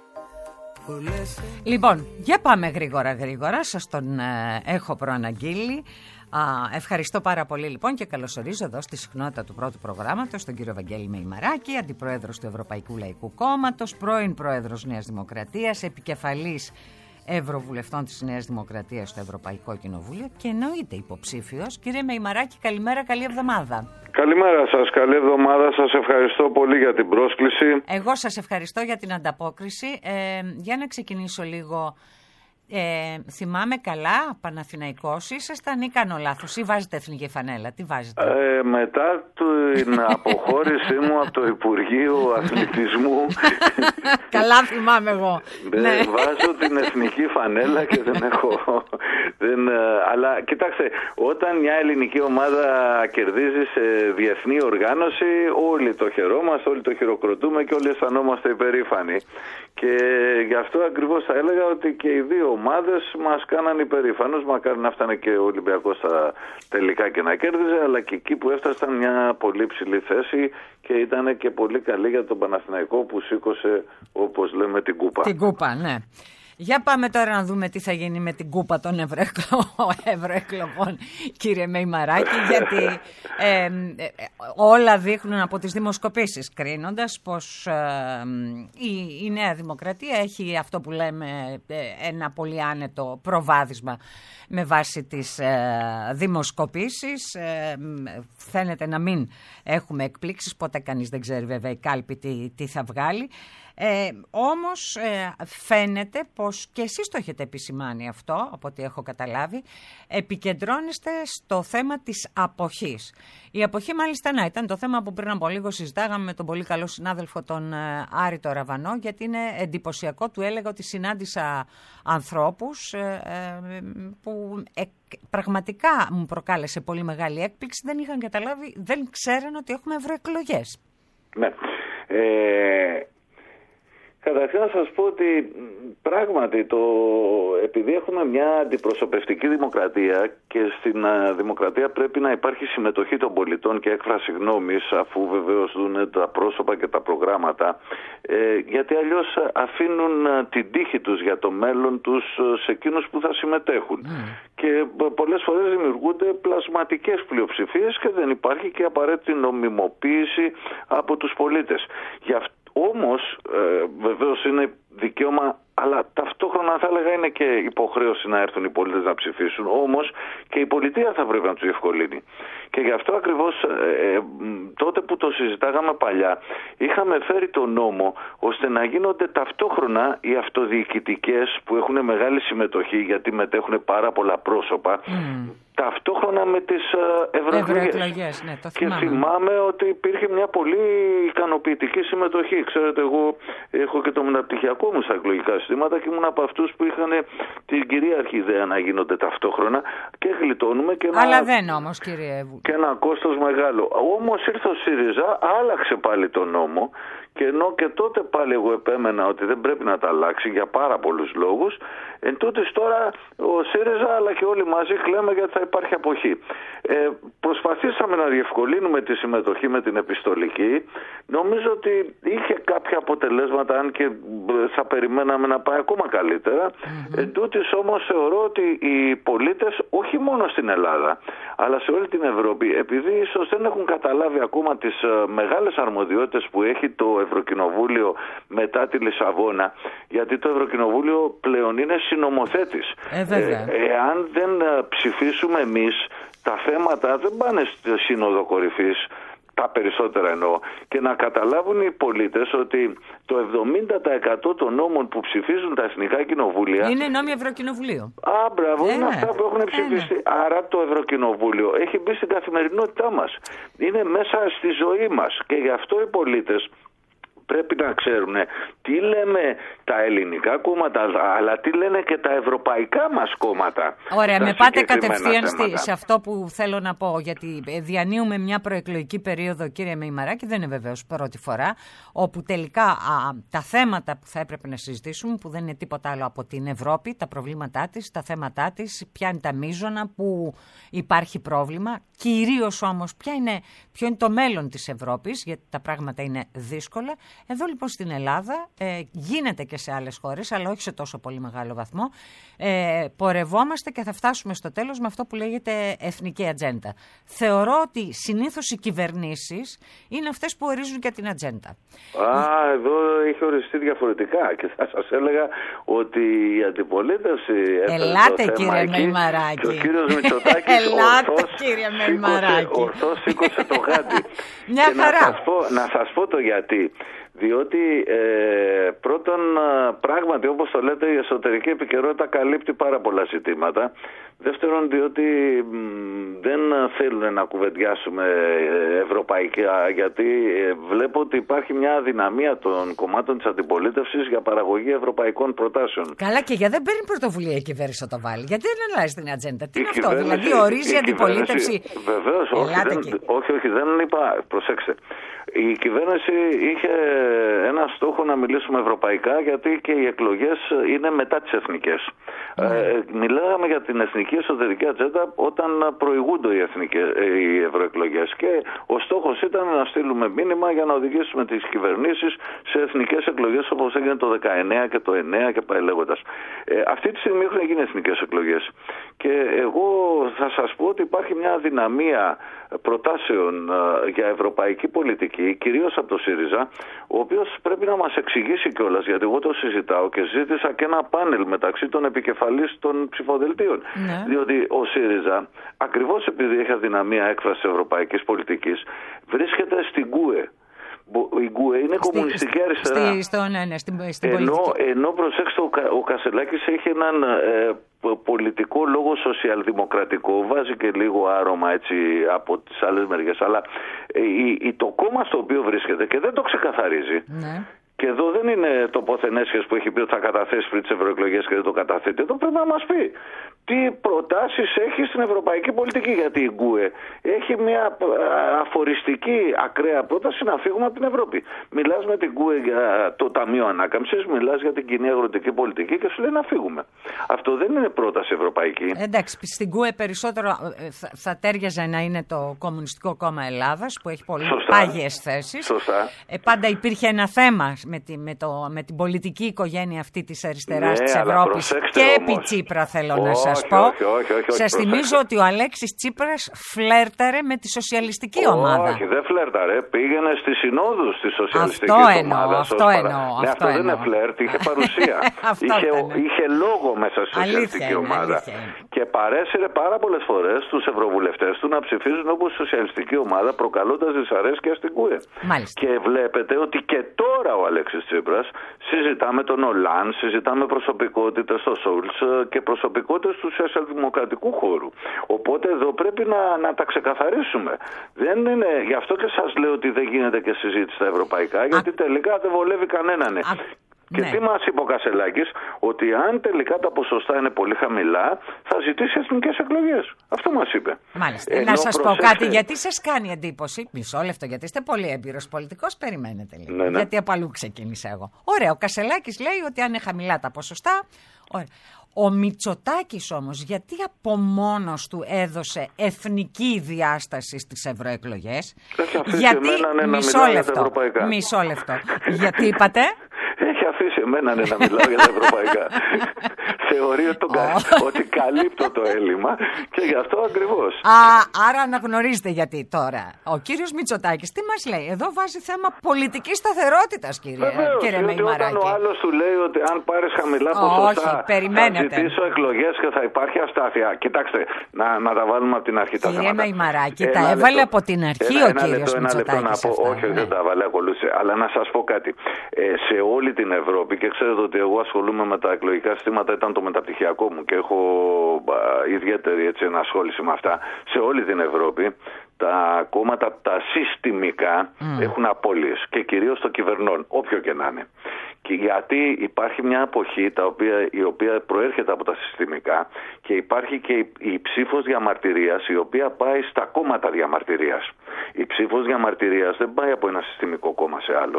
Πολλές... Λοιπόν, για πάμε γρήγορα γρήγορα, σας τον ε, έχω προαναγγείλει. Α, ευχαριστώ πάρα πολύ λοιπόν και καλωσορίζω εδώ στη συχνότητα του πρώτου προγράμματος τον κύριο Βαγγέλη Μεϊμαράκη, αντιπρόεδρος του Ευρωπαϊκού Λαϊκού Κόμματος, πρώην πρόεδρος Νέας Δημοκρατίας, επικεφαλής Ευρωβουλευτών της Νέας Δημοκρατίας στο Ευρωπαϊκό Κοινοβούλιο και εννοείται υποψήφιος. Κύριε Μεϊμαράκη, καλημέρα, καλή εβδομάδα. Καλημέρα σας, καλή εβδομάδα, σας ευχαριστώ πολύ για την πρόσκληση. Εγώ σας ευχαριστώ για την ανταπόκριση. Ε, για να ξεκινήσω λίγο. Ε, θυμάμαι καλά, Παναθηναϊκός ήσασταν ή κάνω λάθος, ή βάζετε εθνική φανέλα, τι βάζετε? Ε, μετά την αποχώρησή μου από το Υπουργείο Αθλητισμού καλά θυμάμαι εγώ. Ναι, ναι. Βάζω την εθνική φανέλα και δεν έχω δεν, αλλά κοιτάξτε, όταν μια ελληνική ομάδα κερδίζει σε διεθνή οργάνωση, όλοι το χαιρόμαστε, όλοι το χειροκροτούμε και όλοι αισθανόμαστε υπερήφανοι. Και γι' αυτό ακριβώς θα έλεγα ότι και οι δύο ομάδες μας κάναν υπερήφανους. Μακάρι να φτάνε και ο Ολυμπιακός στα τελικά και να κέρδιζε, αλλά και εκεί που έφτασε ήταν μια πολύ ψηλή θέση και ήταν και πολύ καλή για τον Παναθηναϊκό που σήκωσε, όπως λέμε, την κούπα. Την κούπα, ναι. Για πάμε τώρα να δούμε τι θα γίνει με την κούπα των ευρωεκλογών, κύριε Μεϊμαράκη, γιατί ε, ε, όλα δείχνουν από τις δημοσκοπήσεις, κρίνοντας πως ε, η, η Νέα Δημοκρατία έχει αυτό που λέμε ε, ένα πολύ άνετο προβάδισμα με βάση τις ε, δημοσκοπήσεις. Ε, φαίνεται να μην έχουμε εκπλήξεις, ποτέ κανείς δεν ξέρει βέβαια η κάλπη τι, τι θα βγάλει. Ε, όμως ε, φαίνεται πως και εσείς το έχετε επισημάνει αυτό, από ό,τι έχω καταλάβει, επικεντρώνεστε στο θέμα της αποχής. Η αποχή μάλιστα να ήταν το θέμα που πριν από λίγο συζητάγαμε με τον πολύ καλό συνάδελφο τον ε, Άρη το Ραβανό, γιατί είναι εντυπωσιακό, του έλεγα ότι συνάντησα ανθρώπους ε, ε, που ε, πραγματικά μου προκάλεσε πολύ μεγάλη έκπληξη, δεν είχαν καταλάβει, δεν ξέραν ότι έχουμε ευρωεκλογές. Ναι. Ε... Καταρχήν να σας πω ότι πράγματι το, επειδή έχουμε μια αντιπροσωπευτική δημοκρατία και στην α, δημοκρατία πρέπει να υπάρχει συμμετοχή των πολιτών και έκφραση γνώμης, αφού βεβαίως δουν τα πρόσωπα και τα προγράμματα, ε, γιατί αλλιώς αφήνουν α, την τύχη τους για το μέλλον τους σε εκείνους που θα συμμετέχουν. Mm. Και πολλές φορές δημιουργούνται πλασματικές πλειοψηφίες και δεν υπάρχει και απαραίτητη νομιμοποίηση από τους πολίτες. Γι' αυτό όμως, ε, βεβαίως είναι δικαίωμα, αλλά ταυτόχρονα θα έλεγα είναι και υποχρέωση να έρθουν οι πολίτες να ψηφίσουν. Όμως και η πολιτεία θα πρέπει να τους διευκολύνει. Και γι' αυτό ακριβώς ε, ε, τότε που το συζητάγαμε παλιά, είχαμε φέρει το νόμο ώστε να γίνονται ταυτόχρονα οι αυτοδιοικητικές που έχουν μεγάλη συμμετοχή, γιατί μετέχουν πάρα πολλά πρόσωπα, mm. ταυτόχρονα με τις ευρωεκλογές. Ναι, το και θυμάμαι ότι υπήρχε μια πολύ ικανοποιητική συμμετοχή. Ξέρετε, εγώ έχω και το μεταπτυχιακό μου στα εκλογικά συστήματα και ήμουν από αυτούς που είχαν την κυρίαρχη ιδέα να γίνονται ταυτόχρονα και γλιτώνουμε και ένα, αλλά δεν όμως, κύριε... και ένα κόστος μεγάλο. Όμως ήρθε ο ΣΥΡΙΖΑ, άλλαξε πάλι τον νόμο. Και ενώ και τότε πάλι εγώ επέμενα ότι δεν πρέπει να τα αλλάξει για πάρα πολλούς λόγους, εν τούτης τώρα ο ΣΥΡΙΖΑ αλλά και όλοι μαζί κλαίμε γιατί θα υπάρχει αποχή. Ε, προσπαθήσαμε να διευκολύνουμε τη συμμετοχή με την επιστολική. Νομίζω ότι είχε κάποια αποτελέσματα, αν και θα περιμέναμε να πάει ακόμα καλύτερα. Mm-hmm. Εν τούτης όμως θεωρώ ότι οι πολίτες, όχι μόνο στην Ελλάδα, αλλά σε όλη την Ευρώπη, επειδή ίσως δεν έχουν καταλάβει ακόμα τις μεγάλες αρμοδιότητες που έχει το Ευρωκοινοβούλιο μετά τη Λισαβόνα, γιατί το Ευρωκοινοβούλιο πλέον είναι συνομοθέτης. Ε, βέβαια. Ε, εάν δεν ψηφίσουμε εμείς, τα θέματα δεν πάνε στη Σύνοδο Κορυφής, τα περισσότερα εννοώ, και να καταλάβουν οι πολίτες ότι το εβδομήντα τοις εκατό των νόμων που ψηφίζουν τα εθνικά κοινοβούλια είναι νόμοι Ευρωκοινοβουλίου. Α, μπράβο, ε, είναι αυτά που έχουν ψηφιστεί. Ε, Άρα το Ευρωκοινοβούλιο έχει μπει στην καθημερινότητά μας. Είναι μέσα στη ζωή μας και γι' αυτό οι πολίτες πρέπει να ξέρουν τι λέμε τα ελληνικά κόμματα, αλλά τι λένε και τα ευρωπαϊκά μας κόμματα. Ωραία, με πάτε κατευθείαν στη, σε αυτό που θέλω να πω, γιατί διανύουμε μια προεκλογική περίοδο, κύριε Μεϊμαράκη, δεν είναι βεβαίως πρώτη φορά, όπου τελικά α, τα θέματα που θα έπρεπε να συζητήσουμε, που δεν είναι τίποτα άλλο από την Ευρώπη, τα προβλήματά της, τα θέματά της, ποια είναι τα μείζωνα, που υπάρχει πρόβλημα, κυρίως όμως ποια είναι, ποιο είναι το μέλλον της Ευρώπης, γιατί τα πράγματα είναι δύσκολα. Εδώ λοιπόν στην Ελλάδα ε, γίνεται και σε άλλες χώρες, αλλά όχι σε τόσο πολύ μεγάλο βαθμό. Ε, πορευόμαστε και θα φτάσουμε στο τέλος με αυτό που λέγεται εθνική ατζέντα. Θεωρώ ότι συνήθως οι κυβερνήσεις είναι αυτές που ορίζουν και την ατζέντα. Α, εδώ είχε οριστεί διαφορετικά και θα σας έλεγα ότι η αντιπολίτευση Ελάτε το κύριε Μεϊμαράκη. Και ο κύριος Μητσοτάκης Ελάτε ορθώς κύριε σήκωσε, Μεϊμαράκη. ορθώς σήκωσε το γάντι. Μια και χαρά. Να σας πω, να σας πω το γιατί. Διότι ε, πρώτον πράγματι όπως το λέτε η εσωτερική επικαιρότητα καλύπτει πάρα πολλά ζητήματα. Δεύτερον διότι μ, δεν θέλουν να κουβεντιάσουμε ευρωπαϊκά γιατί ε, βλέπω ότι υπάρχει μια αδυναμία των κομμάτων της αντιπολίτευσης για παραγωγή ευρωπαϊκών προτάσεων. Καλά και για δεν παίρνει πρωτοβουλία η κυβέρνηση να το βάλει. Γιατί δεν αλλάζει την ατζέντα. Τι η είναι αυτό, δηλαδή ορίζει η αντιπολίτευση. Βεβαίως, όχι, δεν, όχι, όχι, δεν είπα, προσέξτε. Η κυβέρνηση είχε ένα στόχο να μιλήσουμε ευρωπαϊκά γιατί και οι εκλογές είναι μετά τις εθνικές. Mm. Ε, μιλάγαμε για την εθνική εσωτερική ατζέντα όταν προηγούνται οι, εθνικές, οι ευρωεκλογές και ο στόχος ήταν να στείλουμε μήνυμα για να οδηγήσουμε τις κυβερνήσεις σε εθνικές εκλογές όπως έγινε το δεκαεννέα και το εννέα και πάει λέγοντας. Ε, αυτή τη στιγμή έχουν γίνει εθνικές εκλογές και εγώ θα σας πω ότι υπάρχει μια αδυναμία προτάσεων uh, για ευρωπαϊκή πολιτική, κυρίως από το ΣΥΡΙΖΑ, ο οποίος πρέπει να μας εξηγήσει κιόλας, γιατί εγώ το συζητάω και ζήτησα και ένα πάνελ μεταξύ των επικεφαλής των ψηφοδελτίων. Ναι. Διότι ο ΣΥΡΙΖΑ, ακριβώς επειδή έχει αδυναμία έκφραση ευρωπαϊκής πολιτικής, βρίσκεται στην ΚΟΥΕ. Η ΚΟΥΕ είναι στη, κομμουνιστική αριστερά. Στη, στο, ναι, ναι, στην, στην ενώ, ενώ προσέξτε, ο, ο Κασελάκης έχει έναν ε, πολιτικό λόγο σοσιαλδημοκρατικό, βάζει και λίγο άρωμα έτσι από τις άλλες μεριές, αλλά ε, η, το κόμμα στο οποίο βρίσκεται και δεν το ξεκαθαρίζει. Ναι. Και εδώ δεν είναι το Ποθενέσχες που έχει πει ότι θα καταθέσει πριν τις ευρωεκλογές και δεν το καταθέτει. Εδώ πρέπει να μας πει τι προτάσεις έχει στην ευρωπαϊκή πολιτική. Γιατί η ΚΟΥΕ έχει μια αφοριστική ακραία πρόταση να φύγουμε από την Ευρώπη. Μιλάς με την ΚΟΥΕ για το Ταμείο Ανάκαμψης, μιλάς για την κοινή αγροτική πολιτική και σου λέει να φύγουμε. Αυτό δεν είναι πρόταση ευρωπαϊκή. Εντάξει, στην ΚΟΥΕ περισσότερο θα, θα τέριαζε να είναι το Κομμουνιστικό Κόμμα Ελλάδας που έχει πολύ πάγιες θέσεις. Σωστά. Ε, πάντα υπήρχε ένα θέμα με, τη, με, το, με την πολιτική οικογένεια αυτή της αριστεράς, ναι, της Ευρώπης και επί Τσίπρα θέλω όχι, να σας πω. Όχι, όχι, όχι, σας θυμίζω ότι ο Αλέξης Τσίπρας φλέρταρε με τη σοσιαλιστική όχι, ομάδα. Όχι, δεν φλέρταρε. Πήγαινε στις συνόδους της σοσιαλιστικής αυτό εννοώ, ομάδας. Αυτό εννοώ. Ναι, αυτό, αυτό δεν είναι φλέρτ, είχε παρουσία. είχε, είχε λόγο μέσα στη σοσιαλιστική αλήθεια ομάδα. Είναι, αλήθεια. Και παρέσυρε πάρα πολλές φορές τους ευρωβουλευτές του να ψηφίζουν όπως η σοσιαλιστική ομάδα, προκαλώντας δυσαρέσκεια στην ΚΟΥΕ. Και βλέπετε ότι και τώρα ο Αλέξης Τσίπρας συζητά με τον Ολάν, συζητά με προσωπικότητες στο Σούλτς και προσωπικότητες του σοσιαλδημοκρατικού χώρου. Οπότε εδώ πρέπει να, να τα ξεκαθαρίσουμε. Δεν είναι, γι' αυτό και σας λέω ότι δεν γίνεται και συζήτηση στα ευρωπαϊκά, γιατί Α... τελικά δεν βολεύει κανέναν. Α... Και ναι. τι μας είπε ο Κασελάκης, ότι αν τελικά τα ποσοστά είναι πολύ χαμηλά, θα ζητήσει εθνικές εκλογές. Αυτό μας είπε. Μάλιστα. Ενώ να σας προσέξτε... πω κάτι, γιατί σας κάνει εντύπωση, μισό λεπτό, γιατί είστε πολύ έμπειρος πολιτικός, περιμένετε λίγο. Ναι, ναι. Γιατί από αλλού ξεκίνησα εγώ. Ωραία, ο Κασελάκης λέει ότι αν είναι χαμηλά τα ποσοστά. Ωραία. Ο Μητσοτάκης όμως, γιατί από μόνος του έδωσε εθνική διάσταση στις ευρωεκλογές? Γιατί, μισό λεπτό, μισό λεπτό, γιατί είπατε? Έχει αφήσει εμένα ναι, να μιλάω για τα ευρωπαϊκά. Θεωρεί ότι, oh. ότι καλύπτω το έλλειμμα και γι' αυτό ακριβώς. Α, άρα αναγνωρίζετε γιατί τώρα. Ο κύριος Μητσοτάκης τι μας λέει? Εδώ βάζει θέμα πολιτικής σταθερότητας, κύριε, Βεβαίως, κύριε Μεϊμαράκη. Όταν ο άλλος του λέει ότι αν πάρεις χαμηλά ποσοστά θα ζητήσω εκλογές και θα υπάρχει αστάθεια. Κοιτάξτε, να, να τα βάλουμε από την αρχή τα θέματα. Κύριε Μεϊμαράκη, τα έβαλε λεπτό, από την αρχή ένα, ο ένα κύριος λεπτό, Μητσοτάκης. Ένα λεπτό να πω, όχι, ναι. δεν τα έβαλε, ακολούθησε. Αλλά να σας πω κάτι. Ε, σε όλη την Ευρώπη, και ξέρετε ότι εγώ ασχολούμαι με τα εκλογικά συστήματα, ήταν το μεταπτυχιακό μου και έχω α, ιδιαίτερη έτσι, ενασχόληση με αυτά. Σε όλη την Ευρώπη τα κόμματα τα συστημικά mm. έχουν απώλειες και κυρίως των κυβερνών, όποιο και να είναι. Και γιατί υπάρχει μια αποχή τα οποία, η οποία προέρχεται από τα συστημικά και υπάρχει και η, η ψήφος διαμαρτυρίας η οποία πάει στα κόμματα διαμαρτυρίας. Η ψήφος διαμαρτυρίας δεν πάει από ένα συστημικό κόμμα σε άλλο.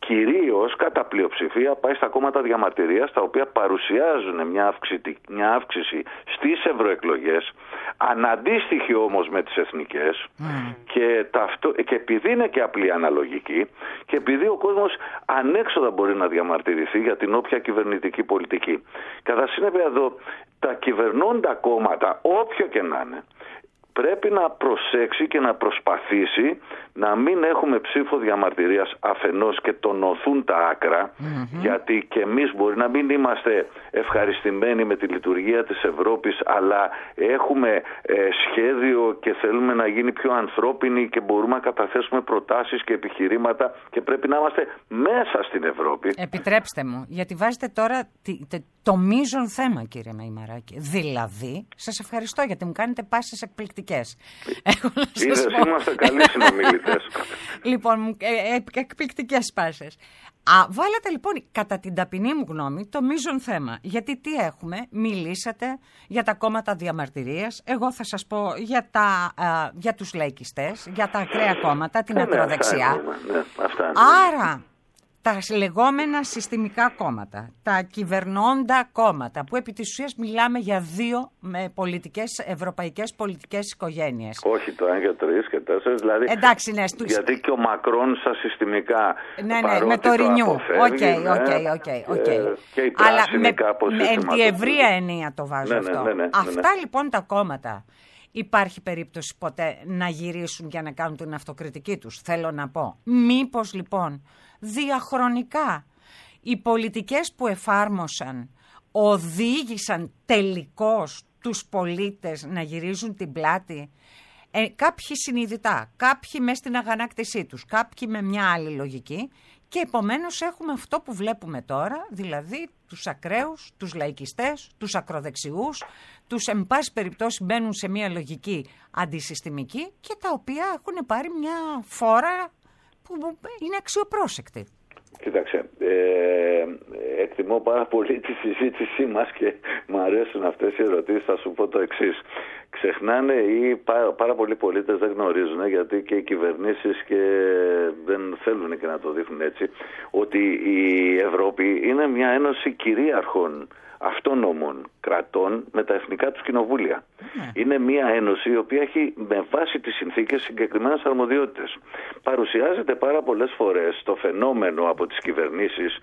κυρίως κατά πλειοψηφία πάει στα κόμματα διαμαρτυρίας, τα οποία παρουσιάζουν μια, αυξητη, μια αύξηση στις ευρωεκλογές, αναντίστοιχη όμως με τις εθνικές, mm. και, ταυτό, και επειδή είναι και απλή αναλογική και επειδή ο κόσμος ανέξοδα μπορεί να διαμαρτυρηθεί για την όποια κυβερνητική πολιτική. Κατά συνέπεια εδώ, τα κυβερνώντα κόμματα, όποιο και να είναι, πρέπει να προσέξει και να προσπαθήσει να μην έχουμε ψήφο διαμαρτυρίας αφενός και τονωθούν τα άκρα, mm-hmm. γιατί και εμείς μπορεί να μην είμαστε ευχαριστημένοι με τη λειτουργία της Ευρώπης, αλλά έχουμε ε, σχέδιο και θέλουμε να γίνει πιο ανθρώπινη και μπορούμε να καταθέσουμε προτάσεις και επιχειρήματα και πρέπει να είμαστε μέσα στην Ευρώπη. Επιτρέψτε μου, γιατί βάζετε τώρα το, το μείζον θέμα, κύριε Μεϊμαράκη. Δηλαδή, σας ευχαριστώ γιατί μου κάνετε πάσες εκπληκτικές. Είδες, είμαστε καλοί συνομιλητές. Λοιπόν, ε, ε, εκπληκτικές πάσες. Α, βάλατε λοιπόν, κατά την ταπεινή μου γνώμη, το μείζον θέμα. Γιατί τι έχουμε, μιλήσατε για τα κόμματα διαμαρτυρίας, εγώ θα σας πω για, τα, α, για τους λαϊκιστές, για τα ακραία κόμματα, την ακροδεξιά. Ναι, αυτά είναι. Άρα, τα λεγόμενα συστημικά κόμματα, τα κυβερνώντα κόμματα, που επί της ουσίας μιλάμε για δύο με πολιτικές, ευρωπαϊκές πολιτικές οικογένειες. Όχι το ένα και τρεις και τέσσερις, δηλαδή. Εντάξει, ναι, στους... Γιατί και ο Μακρόν στα συστημικά. Ναι, ναι, με το Ρινιού. Οκ, οκ, οκ. Αλλά με, με εν τη ευρεία ενία το βάζω, ναι, αυτό. Ναι, ναι, ναι, ναι, αυτά λοιπόν τα κόμματα. Υπάρχει περίπτωση ποτέ να γυρίσουν και να κάνουν την αυτοκριτική τους, θέλω να πω. Μήπως λοιπόν διαχρονικά οι πολιτικές που εφάρμοσαν οδήγησαν τελικώς τους πολίτες να γυρίζουν την πλάτη, ε, κάποιοι συνειδητά, κάποιοι μες στην αγανάκτησή τους, κάποιοι με μια άλλη λογική, και επομένως έχουμε αυτό που βλέπουμε τώρα, δηλαδή τους ακραίους, τους λαϊκιστές, τους ακροδεξιούς, τους εν πάση περιπτώσει μπαίνουν σε μια λογική αντισυστημική και τα οποία έχουν πάρει μια φόρα που είναι αξιοπρόσεκτη. Κοίταξε, ε, εκτιμώ πάρα πολύ τη συζήτησή μας και μου αρέσουν αυτές οι ερωτήσεις. Θα σου πω το εξής. Ξεχνάνε ή πάρα, πάρα πολλοί πολίτες δεν γνωρίζουν, γιατί και οι κυβερνήσεις και δεν θέλουν και να το δείχνουν έτσι, ότι η Ευρώπη είναι μια ένωση κυρίαρχων αυτόνομων κρατών με τα εθνικά τους κοινοβούλια. Mm. Είναι μια ένωση η οποία έχει με βάση τις συνθήκες συγκεκριμένες αρμοδιότητες. Παρουσιάζεται πάρα πολλές φορές το φαινόμενο από τις κυβερνήσεις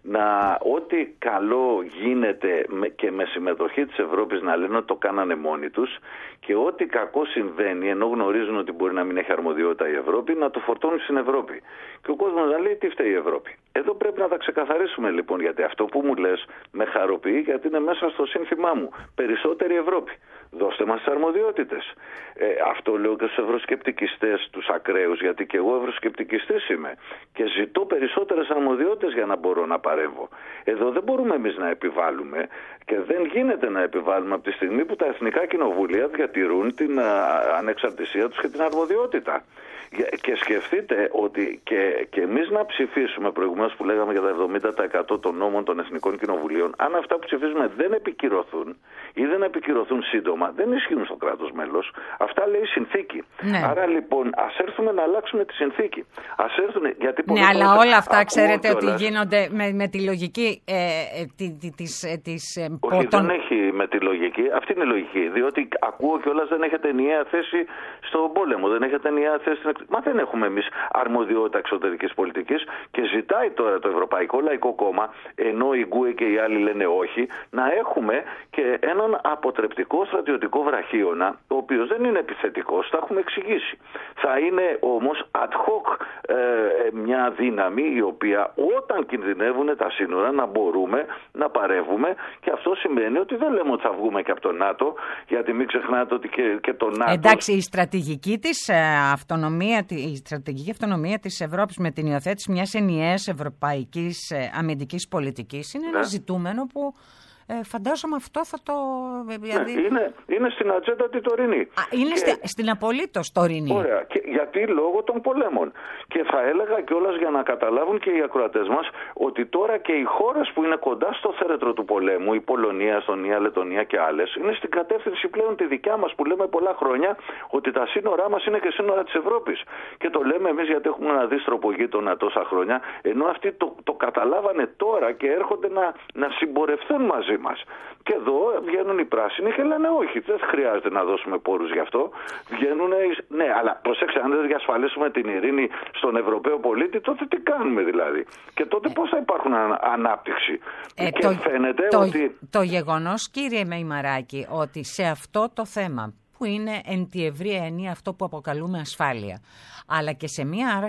να ό,τι καλό γίνεται και με συμμετοχή της Ευρώπης να λένε ότι το κάνανε μόνοι τους, και ό,τι κακό συμβαίνει, ενώ γνωρίζουν ότι μπορεί να μην έχει αρμοδιότητα η Ευρώπη, να το φορτώνουν στην Ευρώπη. Και ο κόσμος να λέει τι φταίει η Ευρώπη. Εδώ πρέπει να τα ξεκαθαρίσουμε λοιπόν, γιατί αυτό που μου λες με χαροποιεί, γιατί είναι μέσα στο σύνθημά μου. Περισσότερη Ευρώπη. Δώστε μας τις αρμοδιότητες. Ε, αυτό λέω και στους ευρωσκεπτικιστές, τους ακραίους, γιατί και εγώ ευρωσκεπτικιστής είμαι. Και ζητώ περισσότερες αρμοδιότητες για να μπορώ να παρέμβω. Εδώ δεν μπορούμε εμείς να επιβάλλουμε και δεν γίνεται να επιβάλλουμε από τη στιγμή που τα εθνικά κοινοβούλια διατηρούν την α, ανεξαρτησία τους και την αρμοδιότητα. Και σκεφτείτε ότι και, και εμείς να ψηφίσουμε, προηγουμένως που λέγαμε για τα εβδομήντα τοις εκατό των νόμων των εθνικών κοινοβουλίων, αν αυτά που ψηφίζουμε δεν επικυρωθούν ή δεν επικυρωθούν σύντομα, δεν ισχύουν στο κράτος μέλος. Αυτά λέει η συνθήκη. Ναι. Άρα λοιπόν ας έρθουμε να αλλάξουμε τη συνθήκη. Ας έρθουν, γιατί ναι, αλλά όλα αυτά ξέρετε ότι γίνονται με, με τη λογική ε, ε, τη, της... Ε, της ε, Όχι, ποτών... δεν έχει με τη λογική. Αυτή είναι η λογική. Διότι ακούω κιόλας δεν έχετε ενιαία θέση στον πόλεμο, δεν έχετε ενιαία θέση στην... Μα δεν έχουμε εμείς αρμοδιότητα εξωτερικής πολιτικής, και ζητάει τώρα το Ευρωπαϊκό Λαϊκό Κόμμα, ενώ η Γκουε και οι άλλοι λένε όχι, να έχουμε και έναν αποτρεπτικό στρατιωτικό βραχίωνα, ο οποίος δεν είναι επιθετικός, θα έχουμε εξηγήσει. Θα είναι όμως ad hoc ε, μια δύναμη η οποία όταν κινδυνεύουν τα σύνορα να μπορούμε να παρεύουμε, και αυτό σημαίνει ότι δεν λέμε ότι θα βγούμε και από το ΝΑΤΟ, γιατί μην ξεχνάτε ότι και, και το ΝΑΤΟ... Εντάξει, η στρατηγική της ε, αυτονομία, η στρατηγική αυτονομία της Ευρώπης με την υιοθέτηση μιας ενιαίας ευρωπαϊκής ε, αμυντικής πολιτικής είναι ναι. ένα ζητούμενο που ε, φαντάζομαι αυτό θα το... Δηλαδή... Ναι, είναι, είναι στην ατζέντα τη τωρινή. Α, είναι και... στη, στην απολύτως τωρινή. Ωραία. Και γιατί λόγω των πολέμων. Και θα έλεγα κιόλας για να καταλάβουν και οι ακροατές μας ότι τώρα και οι χώρες που είναι κοντά στο θέρετρο του πολέμου, η Πολωνία, Εστονία, Λετονία και άλλες, είναι στην κατεύθυνση πλέον τη δικιά μας που λέμε πολλά χρόνια ότι τα σύνορά μας είναι και σύνορα της Ευρώπης. Και το λέμε εμείς γιατί έχουμε ένα αντίστροπο γείτονα τόσα χρόνια, ενώ αυτοί το, το καταλάβανε τώρα και έρχονται να, να συμπορευθούν μαζί μας. Και εδώ βγαίνουν οι πράσινοι και λένε όχι, δεν χρειάζεται να δώσουμε πόρους γι' αυτό. Βγαίνουν, ναι, αλλά προσέξτε, αν δεν διασφαλίσουμε την ειρήνη στον Ευρωπαίο πολίτη, τότε τι κάνουμε δηλαδή. Και τότε πώς θα υπάρχουν ανα, ανάπτυξη. Ε, και το, φαίνεται το, ότι... Το γεγονός, κύριε Μεϊμαράκη, ότι σε αυτό το θέμα, που είναι εν τη ευρία έννοια αυτό που αποκαλούμε ασφάλεια, αλλά και σε μία άρα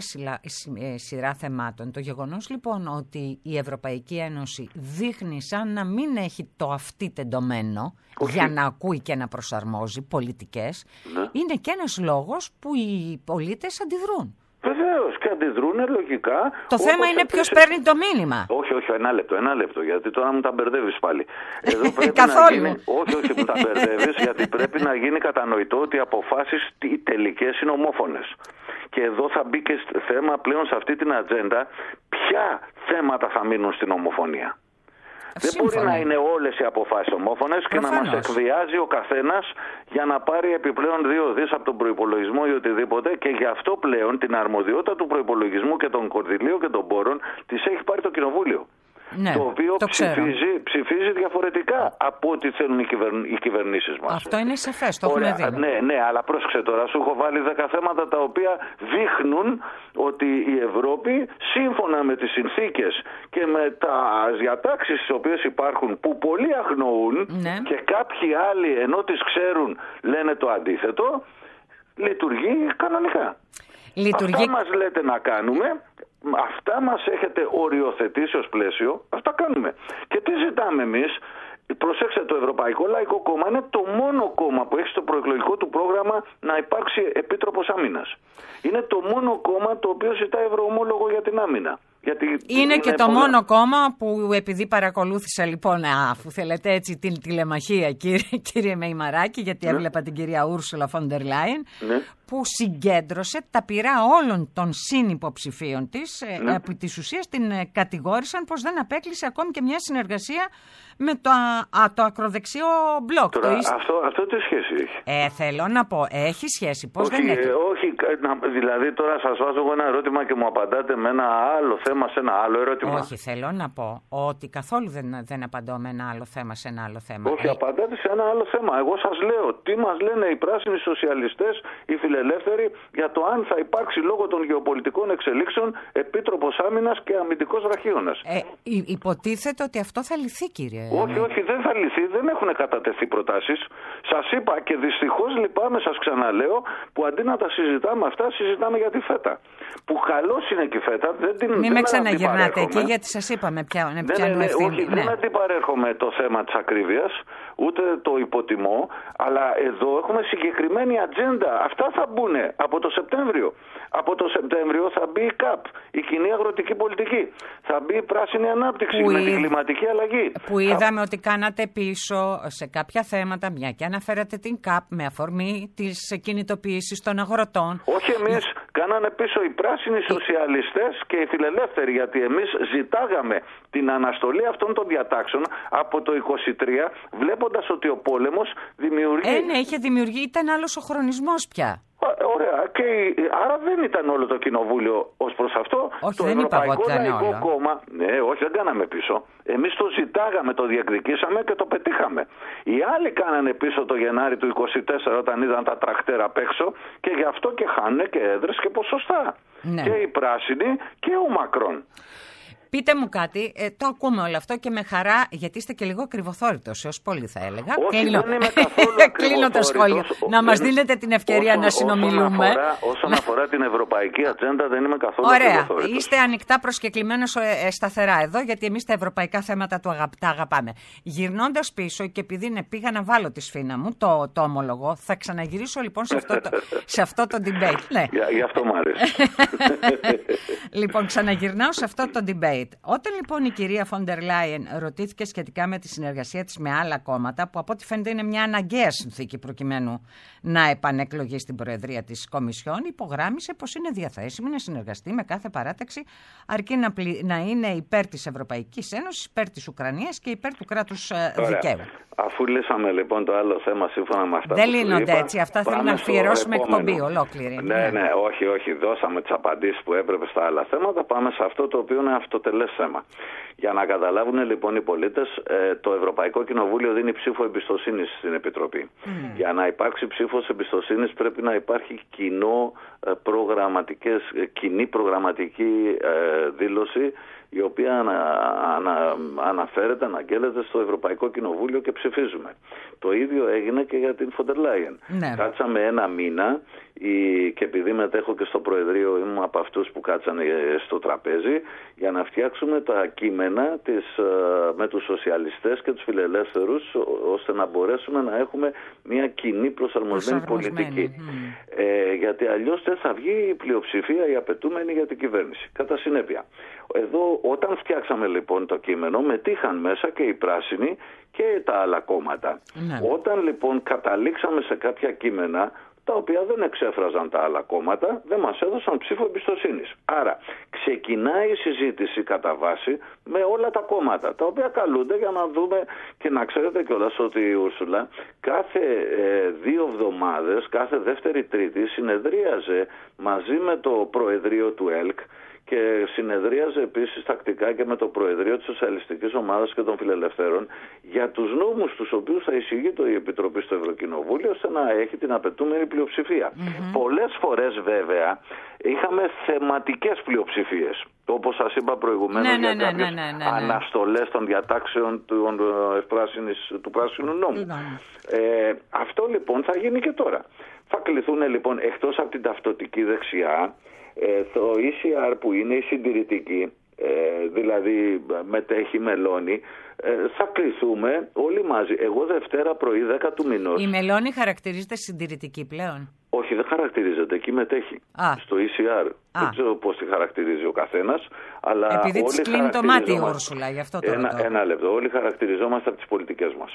σειρά θεμάτων. Το γεγονός λοιπόν ότι η Ευρωπαϊκή Ένωση δείχνει σαν να μην έχει το αυτί τεντωμένο για να ακούει και να προσαρμόζει πολιτικές, ναι. είναι και ένας λόγος που οι πολίτες αντιδρούν. Βεβαίως και αντιδρούν λογικά. Το θέμα είναι επίσης... ποιος παίρνει το μήνυμα. Όχι, όχι, ένα λεπτό, ένα λεπτό, γιατί τώρα μου τα μπερδεύεις πάλι. Εδώ πρέπει Καθόλου. Να γίνει... Όχι, όχι, μου τα μπερδεύεις, γιατί πρέπει να γίνει κατανοητό ότι οι αποφάσεις οι τελικές είναι ομόφωνες. Και εδώ θα μπει και θέμα πλέον σε αυτή την ατζέντα ποια θέματα θα μείνουν στην ομοφωνία. Δεν μπορεί να είναι όλες οι αποφάσεις ομόφωνες και να μας εκβιάζει ο καθένας για να πάρει επιπλέον δύο δις από τον προϋπολογισμό ή οτιδήποτε, και γι' αυτό πλέον την αρμοδιότητα του προϋπολογισμού και των κονδυλίων και των πόρων της έχει πάρει το Κοινοβούλιο. Ναι, το οποίο το ψηφίζει, ψηφίζει διαφορετικά από ό,τι θέλουν οι, κυβερν, οι κυβερνήσεις μας. Αυτό είναι σαφές, το έχουμε δει. Ναι, ναι, αλλά πρόσεξε τώρα, σου έχω βάλει δέκα θέματα τα οποία δείχνουν ότι η Ευρώπη, σύμφωνα με τις συνθήκες και με τα διατάξεις τις οποίες υπάρχουν, που πολλοί αγνοούν, ναι. και κάποιοι άλλοι ενώ τις ξέρουν λένε το αντίθετο, λειτουργεί κανονικά. Λειτουργεί... Αυτά μας λέτε να κάνουμε, αυτά μας έχετε οριοθετήσει ως πλαίσιο, αυτά κάνουμε. Και τι ζητάμε εμείς? Προσέξτε, το Ευρωπαϊκό Λαϊκό Κόμμα είναι το μόνο κόμμα που έχει στο προεκλογικό του πρόγραμμα να υπάρξει επίτροπος άμυνας. Είναι το μόνο κόμμα το οποίο ζητά ευρωομόλογο για την άμυνα. Γιατί είναι, είναι και το πολλά... μόνο κόμμα που, επειδή παρακολούθησα λοιπόν, αφού θέλετε έτσι την τηλεμαχία κύριε, κύριε Μεϊμαράκη, γιατί ναι. έβλεπα την κυρία Ούρσουλα Φόντερ Λάιεν, ναι. που συγκέντρωσε τα πυρά όλων των συνυποψηφίων της, ναι. επί της ουσίας την κατηγόρησαν πως δεν απέκλεισε ακόμη και μια συνεργασία με το, α, το ακροδεξιό μπλοκ. Τώρα, το ίσ... αυτό, αυτό τι σχέση έχει? Ε, θέλω να πω, έχει σχέση, πως όχι, δεν έχει. Ε, όχι, δηλαδή τώρα σας βάζω εγώ ένα ερώτημα και μου απαντάτε με ένα άλλο θέμα σε ένα άλλο ερώτημα. Όχι, θέλω να πω ότι καθόλου δεν, δεν απαντώ με ένα άλλο θέμα σε ένα άλλο θέμα. Όχι, ε... απαντάτε σε ένα άλλο θέμα. Εγώ σας λέω τι μας λένε οι πράσινοι σοσιαλιστές, οι φιλελεύθεροι, για το αν θα υπάρξει λόγω των γεωπολιτικών εξελίξεων επίτροπος άμυνας και αμυντικός βραχίωνας. Ε, υποτίθεται ότι αυτό θα λυθεί, κύριε. Όχι, όχι, δεν θα λυθεί, δεν έχουν κατατεθεί προτάσεις. Σας είπα και δυστυχώς λυπάμαι, σας ξαναλέω, που αντί να τα συζητάμε αυτά, συζητάμε για τη φέτα. Που καλώς είναι και η φέτα, δεν την. Μην με ξαναγυρνάτε εκεί, γιατί σας είπαμε ποια είναι ναι, ναι, ναι, ευθύνη. Όχι, ναι. δεν αντιπαρέρχομαι το θέμα της ακρίβειας, ούτε το υποτιμώ, αλλά εδώ έχουμε συγκεκριμένη ατζέντα. Αυτά θα μπουν από το Σεπτέμβριο. Από το Σεπτέμβριο θα μπει η ΚΑΠ, η κοινή αγροτική πολιτική. Θα μπει η πράσινη ανάπτυξη που με την κλιματική αλλαγή. Που είδαμε ότι κάνατε πίσω σε κάποια θέματα, μια και αναφέρατε την ΚΑΠ με αφορμή της κινητοποίησης των αγροτών. Όχι εμείς, κάνανε πίσω οι πράσινοι σοσιαλιστές και οι φιλελεύθεροι, γιατί εμείς ζητάγαμε την αναστολή αυτών των διατάξεων από το είκοσι τρία, βλέποντας ότι ο πόλεμος δημιουργεί... Ε, ναι, είχε δημιουργεί, ήταν άλλος ο χρονισμός πια. Ωραία. Και άρα δεν ήταν όλο το κοινοβούλιο ως προς αυτό. Όχι, το δεν Ευρωπαϊκό είπα Λαϊκό όλο. Κόμμα, ναι, όχι, δεν κάναμε πίσω. Εμείς το ζητάγαμε, το διεκδικήσαμε και το πετύχαμε. Οι άλλοι κάνανε πίσω το Γενάρη του είκοσι τέσσερα όταν είδαν τα τρακτέρα απ' έξω και γι' αυτό και χάνουν και έδρες και ποσοστά. Ναι. Και οι πράσινοι και ο Μακρόν. Πείτε μου κάτι, ε, το ακούμε όλο αυτό και με χαρά, γιατί είστε και λίγο ακριβοθόρητος, έως πολύ θα έλεγα. Όχι, Κλείνω, δεν είμαι καθόλου Κλείνω το σχόλιο. Να μας δίνετε την ευκαιρία όσον, να συνομιλούμε. Όσον αφορά, όσον αφορά την ευρωπαϊκή ατζέντα δεν είμαι καθόλου Ωραία. ακριβοθόρητος. Είστε ανοιχτά προσκεκλημένος ε, σταθερά εδώ, γιατί εμείς τα ευρωπαϊκά θέματα του αγα, τα αγαπάμε. Γυρνώντας πίσω, και επειδή είναι, πήγα να βάλω τη σφήνα μου, το, το ομολογώ, θα ξαναγυρίσω λοιπόν σε αυτό το, σε αυτό το debate. Ναι. Για, γι' αυτό μου αρέσει. Λοιπόν, ξαναγυρνάω σε αυτό το debate. State. Όταν λοιπόν η κυρία Φόντερ Λάιεν ρωτήθηκε σχετικά με τη συνεργασία της με άλλα κόμματα, που από ό,τι φαίνεται είναι μια αναγκαία συνθήκη προκειμένου να επανεκλογεί στην Προεδρία της Κομισιόν, υπογράμμισε πως είναι διαθέσιμη να συνεργαστεί με κάθε παράταξη, αρκεί να, πλη... να είναι υπέρ της Ευρωπαϊκής Ένωσης, υπέρ της Ουκρανίας και υπέρ του κράτους δικαίου. Αφού λύσαμε λοιπόν το άλλο θέμα σύμφωνα με αυτά δεν που λύνονται είπα, έτσι. Αυτά θέλει να αφιερώσουμε εκπομπή ολόκληρη. Ναι, ναι, όχι, όχι. Δώσαμε τις απαντήσεις που έπρεπε στα άλλα θέματα. Πάμε σε αυτό το οποίο είναι αυτοτελές θέμα. Για να καταλάβουν λοιπόν οι πολίτες, το Ευρωπαϊκό Κοινοβούλιο δίνει ψήφο εμπιστοσύνης στην Επιτροπή. Mm. Για να υπάρξει ψήφος εμπιστοσύνης πρέπει να υπάρχει κοινό προγραμματικές, κοινή προγραμματική δήλωση, η οποία ανα, ανα, αναφέρεται, αναγγέλλεται στο Ευρωπαϊκό Κοινοβούλιο και ψηφίζουμε. Το ίδιο έγινε και για την Φόντερ Λάιεν. Ναι. Κάτσαμε ένα μήνα η, και επειδή μετέχω και στο Προεδρείο, ήμουν από αυτούς που κάτσανε στο τραπέζι για να φτιάξουμε τα κείμενα της, με τους σοσιαλιστές και τους φιλελεύθερους, ώστε να μπορέσουμε να έχουμε μια κοινή προσαρμοσμένη πολιτική. Mm. Ε, γιατί αλλιώς δεν θα βγει η πλειοψηφία η απαιτούμενη για την κυβέρνηση. Κατά συνέπεια, εδώ όταν φτιάξαμε λοιπόν το κείμενο, μετήχαν μέσα και οι πράσινοι και τα άλλα κόμματα. Ναι. Όταν λοιπόν καταλήξαμε σε κάποια κείμενα τα οποία δεν εξέφραζαν τα άλλα κόμματα, δεν μας έδωσαν ψήφο εμπιστοσύνης. Άρα ξεκινάει η συζήτηση κατά βάση με όλα τα κόμματα, τα οποία καλούνται για να δούμε και να ξέρετε κιόλας ότι η Ούρσουλα κάθε ε, δύο εβδομάδες, κάθε δεύτερη τρίτη συνεδρίαζε μαζί με το Προεδρείο του ΕΛΚ και συνεδρίαζε επίσης τακτικά και με το Προεδρείο της Σοσιαλιστικής Ομάδας και των Φιλελευθέρων για τους νόμους τους οποίους θα εισηγείται η Επιτροπή στο Ευρωκοινοβούλιο, ώστε να έχει την απαιτούμενη πλειοψηφία. Mm-hmm. Πολλές φορές βέβαια είχαμε θεματικές πλειοψηφίες, όπως σας είπα προηγουμένως, ναι, για ναι, κάποιες ναι, ναι, ναι, ναι. αναστολές των διατάξεων του, του πράσινου νόμου. Mm-hmm. Ε, αυτό λοιπόν θα γίνει και τώρα. Θα κληθούν λοιπόν, εκτός από την ταυτοτική δεξιά, το ι σι αρ που είναι η συντηρητική, δηλαδή μετέχει Μελώνη, θα κληθούμε όλοι μαζί. Εγώ Δευτέρα πρωί δέκα του μηνός. Η Μελώνη χαρακτηρίζεται συντηρητική πλέον? Όχι, δεν χαρακτηρίζεται, εκεί μετέχει. Α. Στο ι σι αρ. Α. Δεν ξέρω πώς τη χαρακτηρίζει ο καθένας, αλλά επειδή της κλείνει το μάτι η Ούρσουλα, γι' αυτό το ένα, ρωτώ. Ένα λεπτό. Όλοι χαρακτηριζόμαστε από τις πολιτικές μας.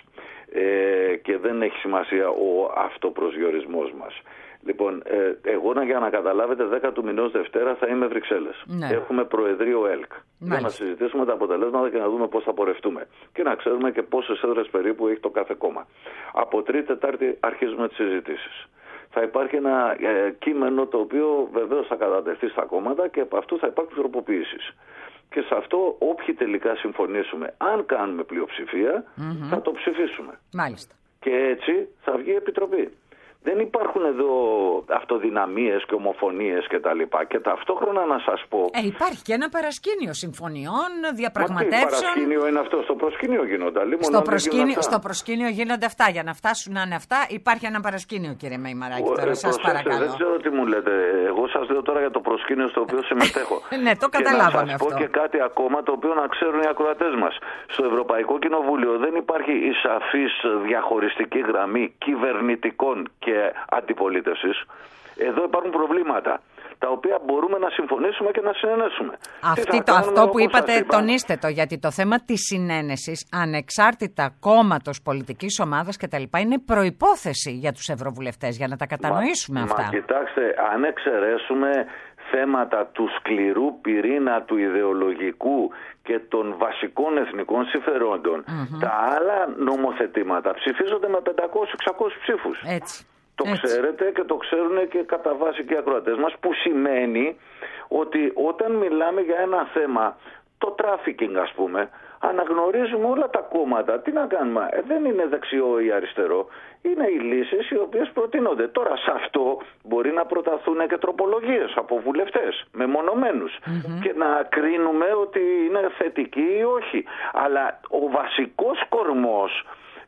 Ε, και δεν έχει σημασία ο αυτοπροσδιορισμός μας. Λοιπόν, ε, εγώ για να καταλάβετε, δέκα του μηνός Δευτέρα θα είμαι Βρυξέλλες. Ναι. Έχουμε Προεδρείο ΕΛΚ. Μάλιστα. Για να συζητήσουμε τα αποτελέσματα και να δούμε πώς θα πορευτούμε. Και να ξέρουμε και πόσες έδρες περίπου έχει το κάθε κόμμα. Από Τρίτη Τετάρτη αρχίζουμε τις συζητήσεις. Θα υπάρχει ένα ε, κείμενο το οποίο βεβαίως θα κατατεθεί στα κόμματα και από αυτού θα υπάρχουν τροποποιήσεις. Και σε αυτό όποιοι τελικά συμφωνήσουμε, αν κάνουμε πλειοψηφία, mm-hmm. θα το ψηφίσουμε. Μάλιστα. Και έτσι θα βγει η Επιτροπή. Δεν υπάρχουν εδώ αυτοδυναμίες και ομοφωνίες και τα λοιπά. Και ταυτόχρονα να σας πω... Ε, υπάρχει και ένα παρασκήνιο συμφωνιών, διαπραγματεύσεων. Τι παρασκήνιο είναι αυτό? Στο προσκήνιο γίνονται. Στο προσκήνιο, στο προσκήνιο γίνονται αυτά. Για να φτάσουν να είναι αυτά υπάρχει ένα παρασκήνιο, κύριε Μεϊμαράκη. Τώρα ε, σας παρακαλώ. Δεν ξέρω τι μου λέτε. Εγώ σας λέω τώρα για το προσκήνιο στο οποίο συμμετέχω. Ναι, το καταλάβαμε αυτό. Και να σας πω και κάτι ακόμα το οποίο να ξέρουν οι ακροατές μας. Στο Ευρωπαϊκό Κοινοβούλιο δεν υπάρχει η σαφής διαχωριστική γραμμή κυβερνητικών και αντιπολίτευσης. Εδώ υπάρχουν προβλήματα τα οποία μπορούμε να συμφωνήσουμε και να συνενέσουμε. Αυτή το, αυτό που είπατε είπα... τονίστε το, γιατί το θέμα της συνένεσης ανεξάρτητα κόμματος, πολιτικής ομάδας κτλ. Είναι προϋπόθεση για τους ευρωβουλευτές, για να τα κατανοήσουμε μα, αυτά. Μα κοιτάξτε, αν εξαιρέσουμε θέματα του σκληρού πυρήνα του ιδεολογικού και των βασικών εθνικών συμφερόντων, mm-hmm. τα άλλα νομοθετήματα ψηφίζονται με πεντακόσιους εξακόσιους ψήφους. Έτσι. Το Έτσι. ξέρετε και το ξέρουν και κατά βάση και οι ακροατές μας, που σημαίνει ότι όταν μιλάμε για ένα θέμα, το τράφικινγκ ας πούμε, αναγνωρίζουμε όλα τα κόμματα. Τι να κάνουμε, ε, δεν είναι δεξιό ή αριστερό, είναι οι λύσεις οι οποίες προτείνονται. Τώρα σε αυτό μπορεί να προταθούν και τροπολογίες από βουλευτές, μεμονωμένους, mm-hmm. και να κρίνουμε ότι είναι θετική ή όχι. Αλλά ο βασικός κορμός,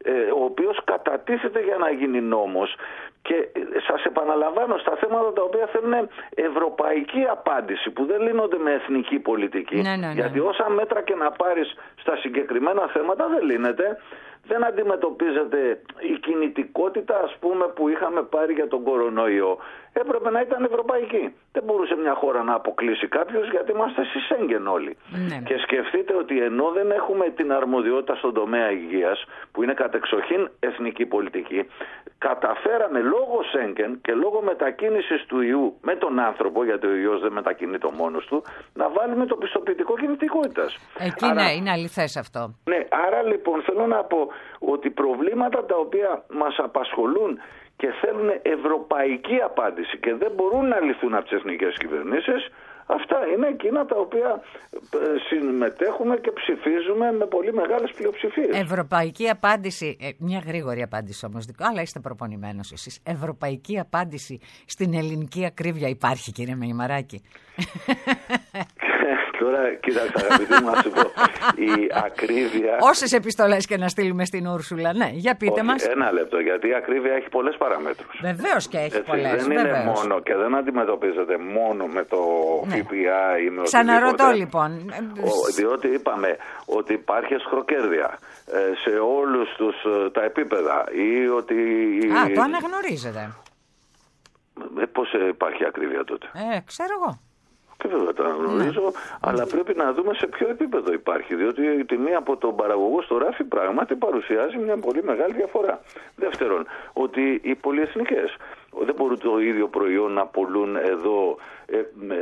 ο οποίος κατατίθεται για να γίνει νόμος, και σας επαναλαμβάνω, στα θέματα τα οποία θέλουν ευρωπαϊκή απάντηση, που δεν λύνονται με εθνική πολιτική, ναι, ναι, ναι. γιατί όσα μέτρα και να πάρεις στα συγκεκριμένα θέματα δεν λύνεται, δεν αντιμετωπίζεται η κινητικότητα, ας πούμε, που είχαμε πάρει για τον κορονοϊό. Έπρεπε να ήταν ευρωπαϊκή. Δεν μπορούσε μια χώρα να αποκλείσει κάποιους, γιατί είμαστε στη Σέγγεν όλοι. Ναι. Και σκεφτείτε ότι ενώ δεν έχουμε την αρμοδιότητα στον τομέα υγείας, που είναι κατεξοχήν εθνική πολιτική, καταφέραμε λόγω Σέγγεν και λόγω μετακίνησης του ιού με τον άνθρωπο, γιατί ο ιός δεν μετακινείται μόνος του, να βάλουμε το πιστοποιητικό κινητικότητας. Εκεί άρα, ναι, είναι αληθές αυτό. Ναι, άρα λοιπόν θέλω να πω ότι προβλήματα τα οποία μας απασχολούν και θέλουν ευρωπαϊκή απάντηση και δεν μπορούν να λυθούν από τις εθνικές κυβερνήσεις, αυτά είναι εκείνα τα οποία συμμετέχουμε και ψηφίζουμε με πολύ μεγάλες πλειοψηφίες. Ευρωπαϊκή απάντηση, ε, μια γρήγορη απάντηση όμως, αλλά είστε προπονημένος εσείς. Ευρωπαϊκή απάντηση στην ελληνική ακρίβεια υπάρχει, κύριε Μεϊμαράκη? Τώρα, κοίταξε αγαπητοί μου, να σου πω, η ακρίβεια... Όσες επιστολές και να στείλουμε στην Ούρσουλα, ναι, για πείτε Όχι, μας. Ένα λεπτό, γιατί η ακρίβεια έχει πολλές παραμέτρους. Βεβαίως και έχει Έτσι, πολλές, δεν βεβαίως. είναι μόνο και δεν αντιμετωπίζεται μόνο με το Ναι. ΦΠΑ ή με οτιδήποτε. Ξαναρωτώ λοιπόν. Ο, διότι είπαμε ότι υπάρχει σχροκέρδεια ε, σε όλους τους, ε, τα επίπεδα ή ότι... Α, το αναγνωρίζετε. Ε, πώς ε, υπάρχει ακρίβεια τότε? Ε, ξέρω εγώ. Και βέβαια το αναγνωρίζω, ναι. Αλλά πρέπει να δούμε σε ποιο επίπεδο υπάρχει. Διότι η τιμή από τον παραγωγό στο ράφι πράγματι παρουσιάζει μια πολύ μεγάλη διαφορά. Δεύτερον, ότι οι πολυεθνικές δεν μπορούν το ίδιο προϊόν να πουλούν εδώ ε,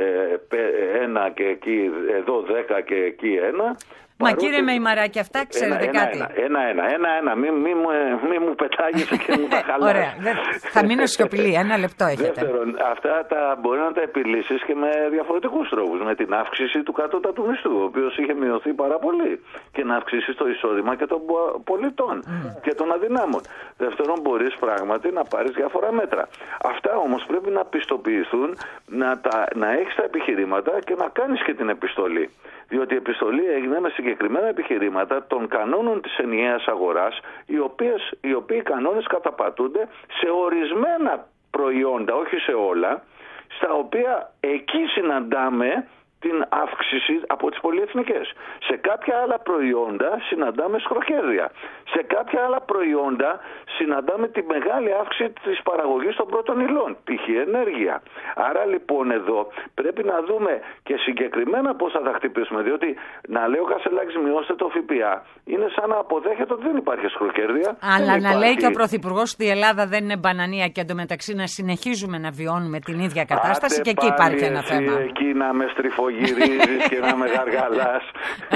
ε, ένα και εκεί, εδώ δέκα και εκεί ένα. Μα παρότι... κύριε Μεϊμαράκη, αυτά ξέρετε ένα, κάτι. Ένα, ένα, ένα, ένα, ένα. Μην μη, μη μου πετάγεσαι και μου τα χαλάς. Ωραία, θα μείνω σιωπηλή, ένα λεπτό έχετε. Δεύτερον, αυτά τα μπορεί να τα επιλύσεις και με διαφορετικούς τρόπους. Με την αύξηση του κατώτατου μισθού, ο οποίος είχε μειωθεί πάρα πολύ. Και να αυξήσεις το εισόδημα και των πολιτών mm. και των αδυνάμων. Δεύτερον, μπορείς πράγματι να πάρεις διάφορα μέτρα. Αυτά όμως πρέπει να πιστοποιηθούν, να, τα, να έχεις τα επιχειρήματα και να κάνεις και την επιστολή. Διότι η επιστολή έγινε με συγκεκριμένα επιχειρήματα των κανόνων της ενιαίας αγοράς, οι, οποίες, οι οποίοι κανόνες καταπατούνται σε ορισμένα προϊόντα, όχι σε όλα, στα οποία εκεί συναντάμε την αύξηση από τις πολυεθνικές. Σε κάποια άλλα προϊόντα συναντάμε σχροκέρδεια. Σε κάποια άλλα προϊόντα συναντάμε τη μεγάλη αύξηση της παραγωγής των πρώτων υλών, π.χ. ενέργεια. Άρα λοιπόν εδώ πρέπει να δούμε και συγκεκριμένα πώς θα τα χτυπήσουμε, διότι να λέει ο Κασελάκης μειώστε το ΦΠΑ είναι σαν να αποδέχεται ότι δεν υπάρχει σχροκέρδεια. Αλλά να υπάρχει... λέει και ο Πρωθυπουργός ότι η Ελλάδα δεν είναι μπανανία και εντωμεταξύ να συνεχίζουμε να βιώνουμε την ίδια κατάσταση. Άτε και εκεί υπάρχει ένα θέμα. Εκεί να με στριφογυρίζεις και να με γαργαλάς.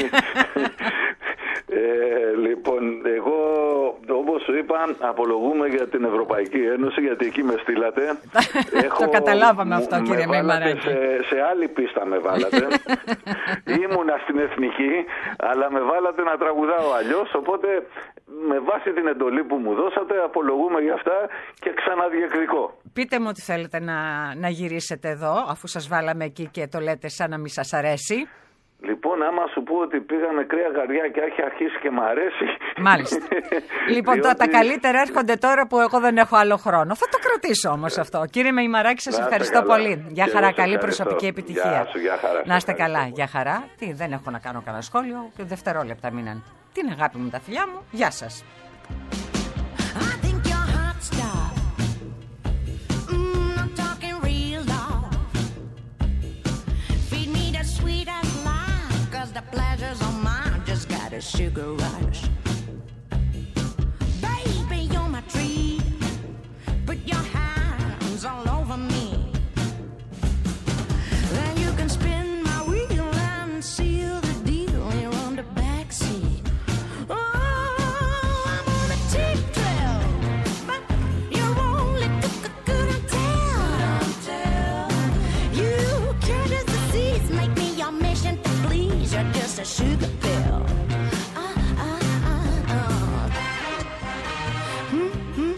Ε, λοιπόν, εγώ όπως σου είπα απολογούμε για την Ευρωπαϊκή Ένωση, γιατί εκεί με στείλατε. Έχω, το καταλάβαμε αυτό, με κύριε Μεϊμαράκη. Σε, σε άλλη πίστα με βάλατε. Ήμουνα στην Εθνική, αλλά με βάλατε να τραγουδάω αλλιώς, οπότε με βάση την εντολή που μου δώσατε απολογούμε για αυτά και ξαναδιεκδικώ. Πείτε μου ότι θέλετε να, να γυρίσετε εδώ, αφού σας βάλαμε εκεί και το λέτε σαν να μην σας αρέσει. Λοιπόν, άμα σου πω ότι πήγα με κρύα καρδιά και έχει αρχίσει και μ' αρέσει. Μάλιστα. Λοιπόν, διότι... τα καλύτερα έρχονται τώρα που εγώ δεν έχω άλλο χρόνο. Θα το κρατήσω όμως αυτό. Κύριε Μεϊμαράκη, σας ευχαριστώ καλά. πολύ. Γεια χαρά, καλή ευχαριστώ. προσωπική επιτυχία. Γεια σου, γεια χαρά. Να είστε καλά. Γεια χαρά. Τι, δεν έχω να κάνω κανένα σχόλιο και δευτερόλεπτα μείναν. Την αγάπη μου τα φιλιά μου. Γεια σας. A sugar rush, baby, you're my treat. Put your hands all over me. Then you can spin my wheel and seal the deal. You're on the backseat. Oh, I'm on a cheap thrill, but you're only good and tell. You carry the seas, make me your mission to please. You're just a sugar pill. Mm-hmm.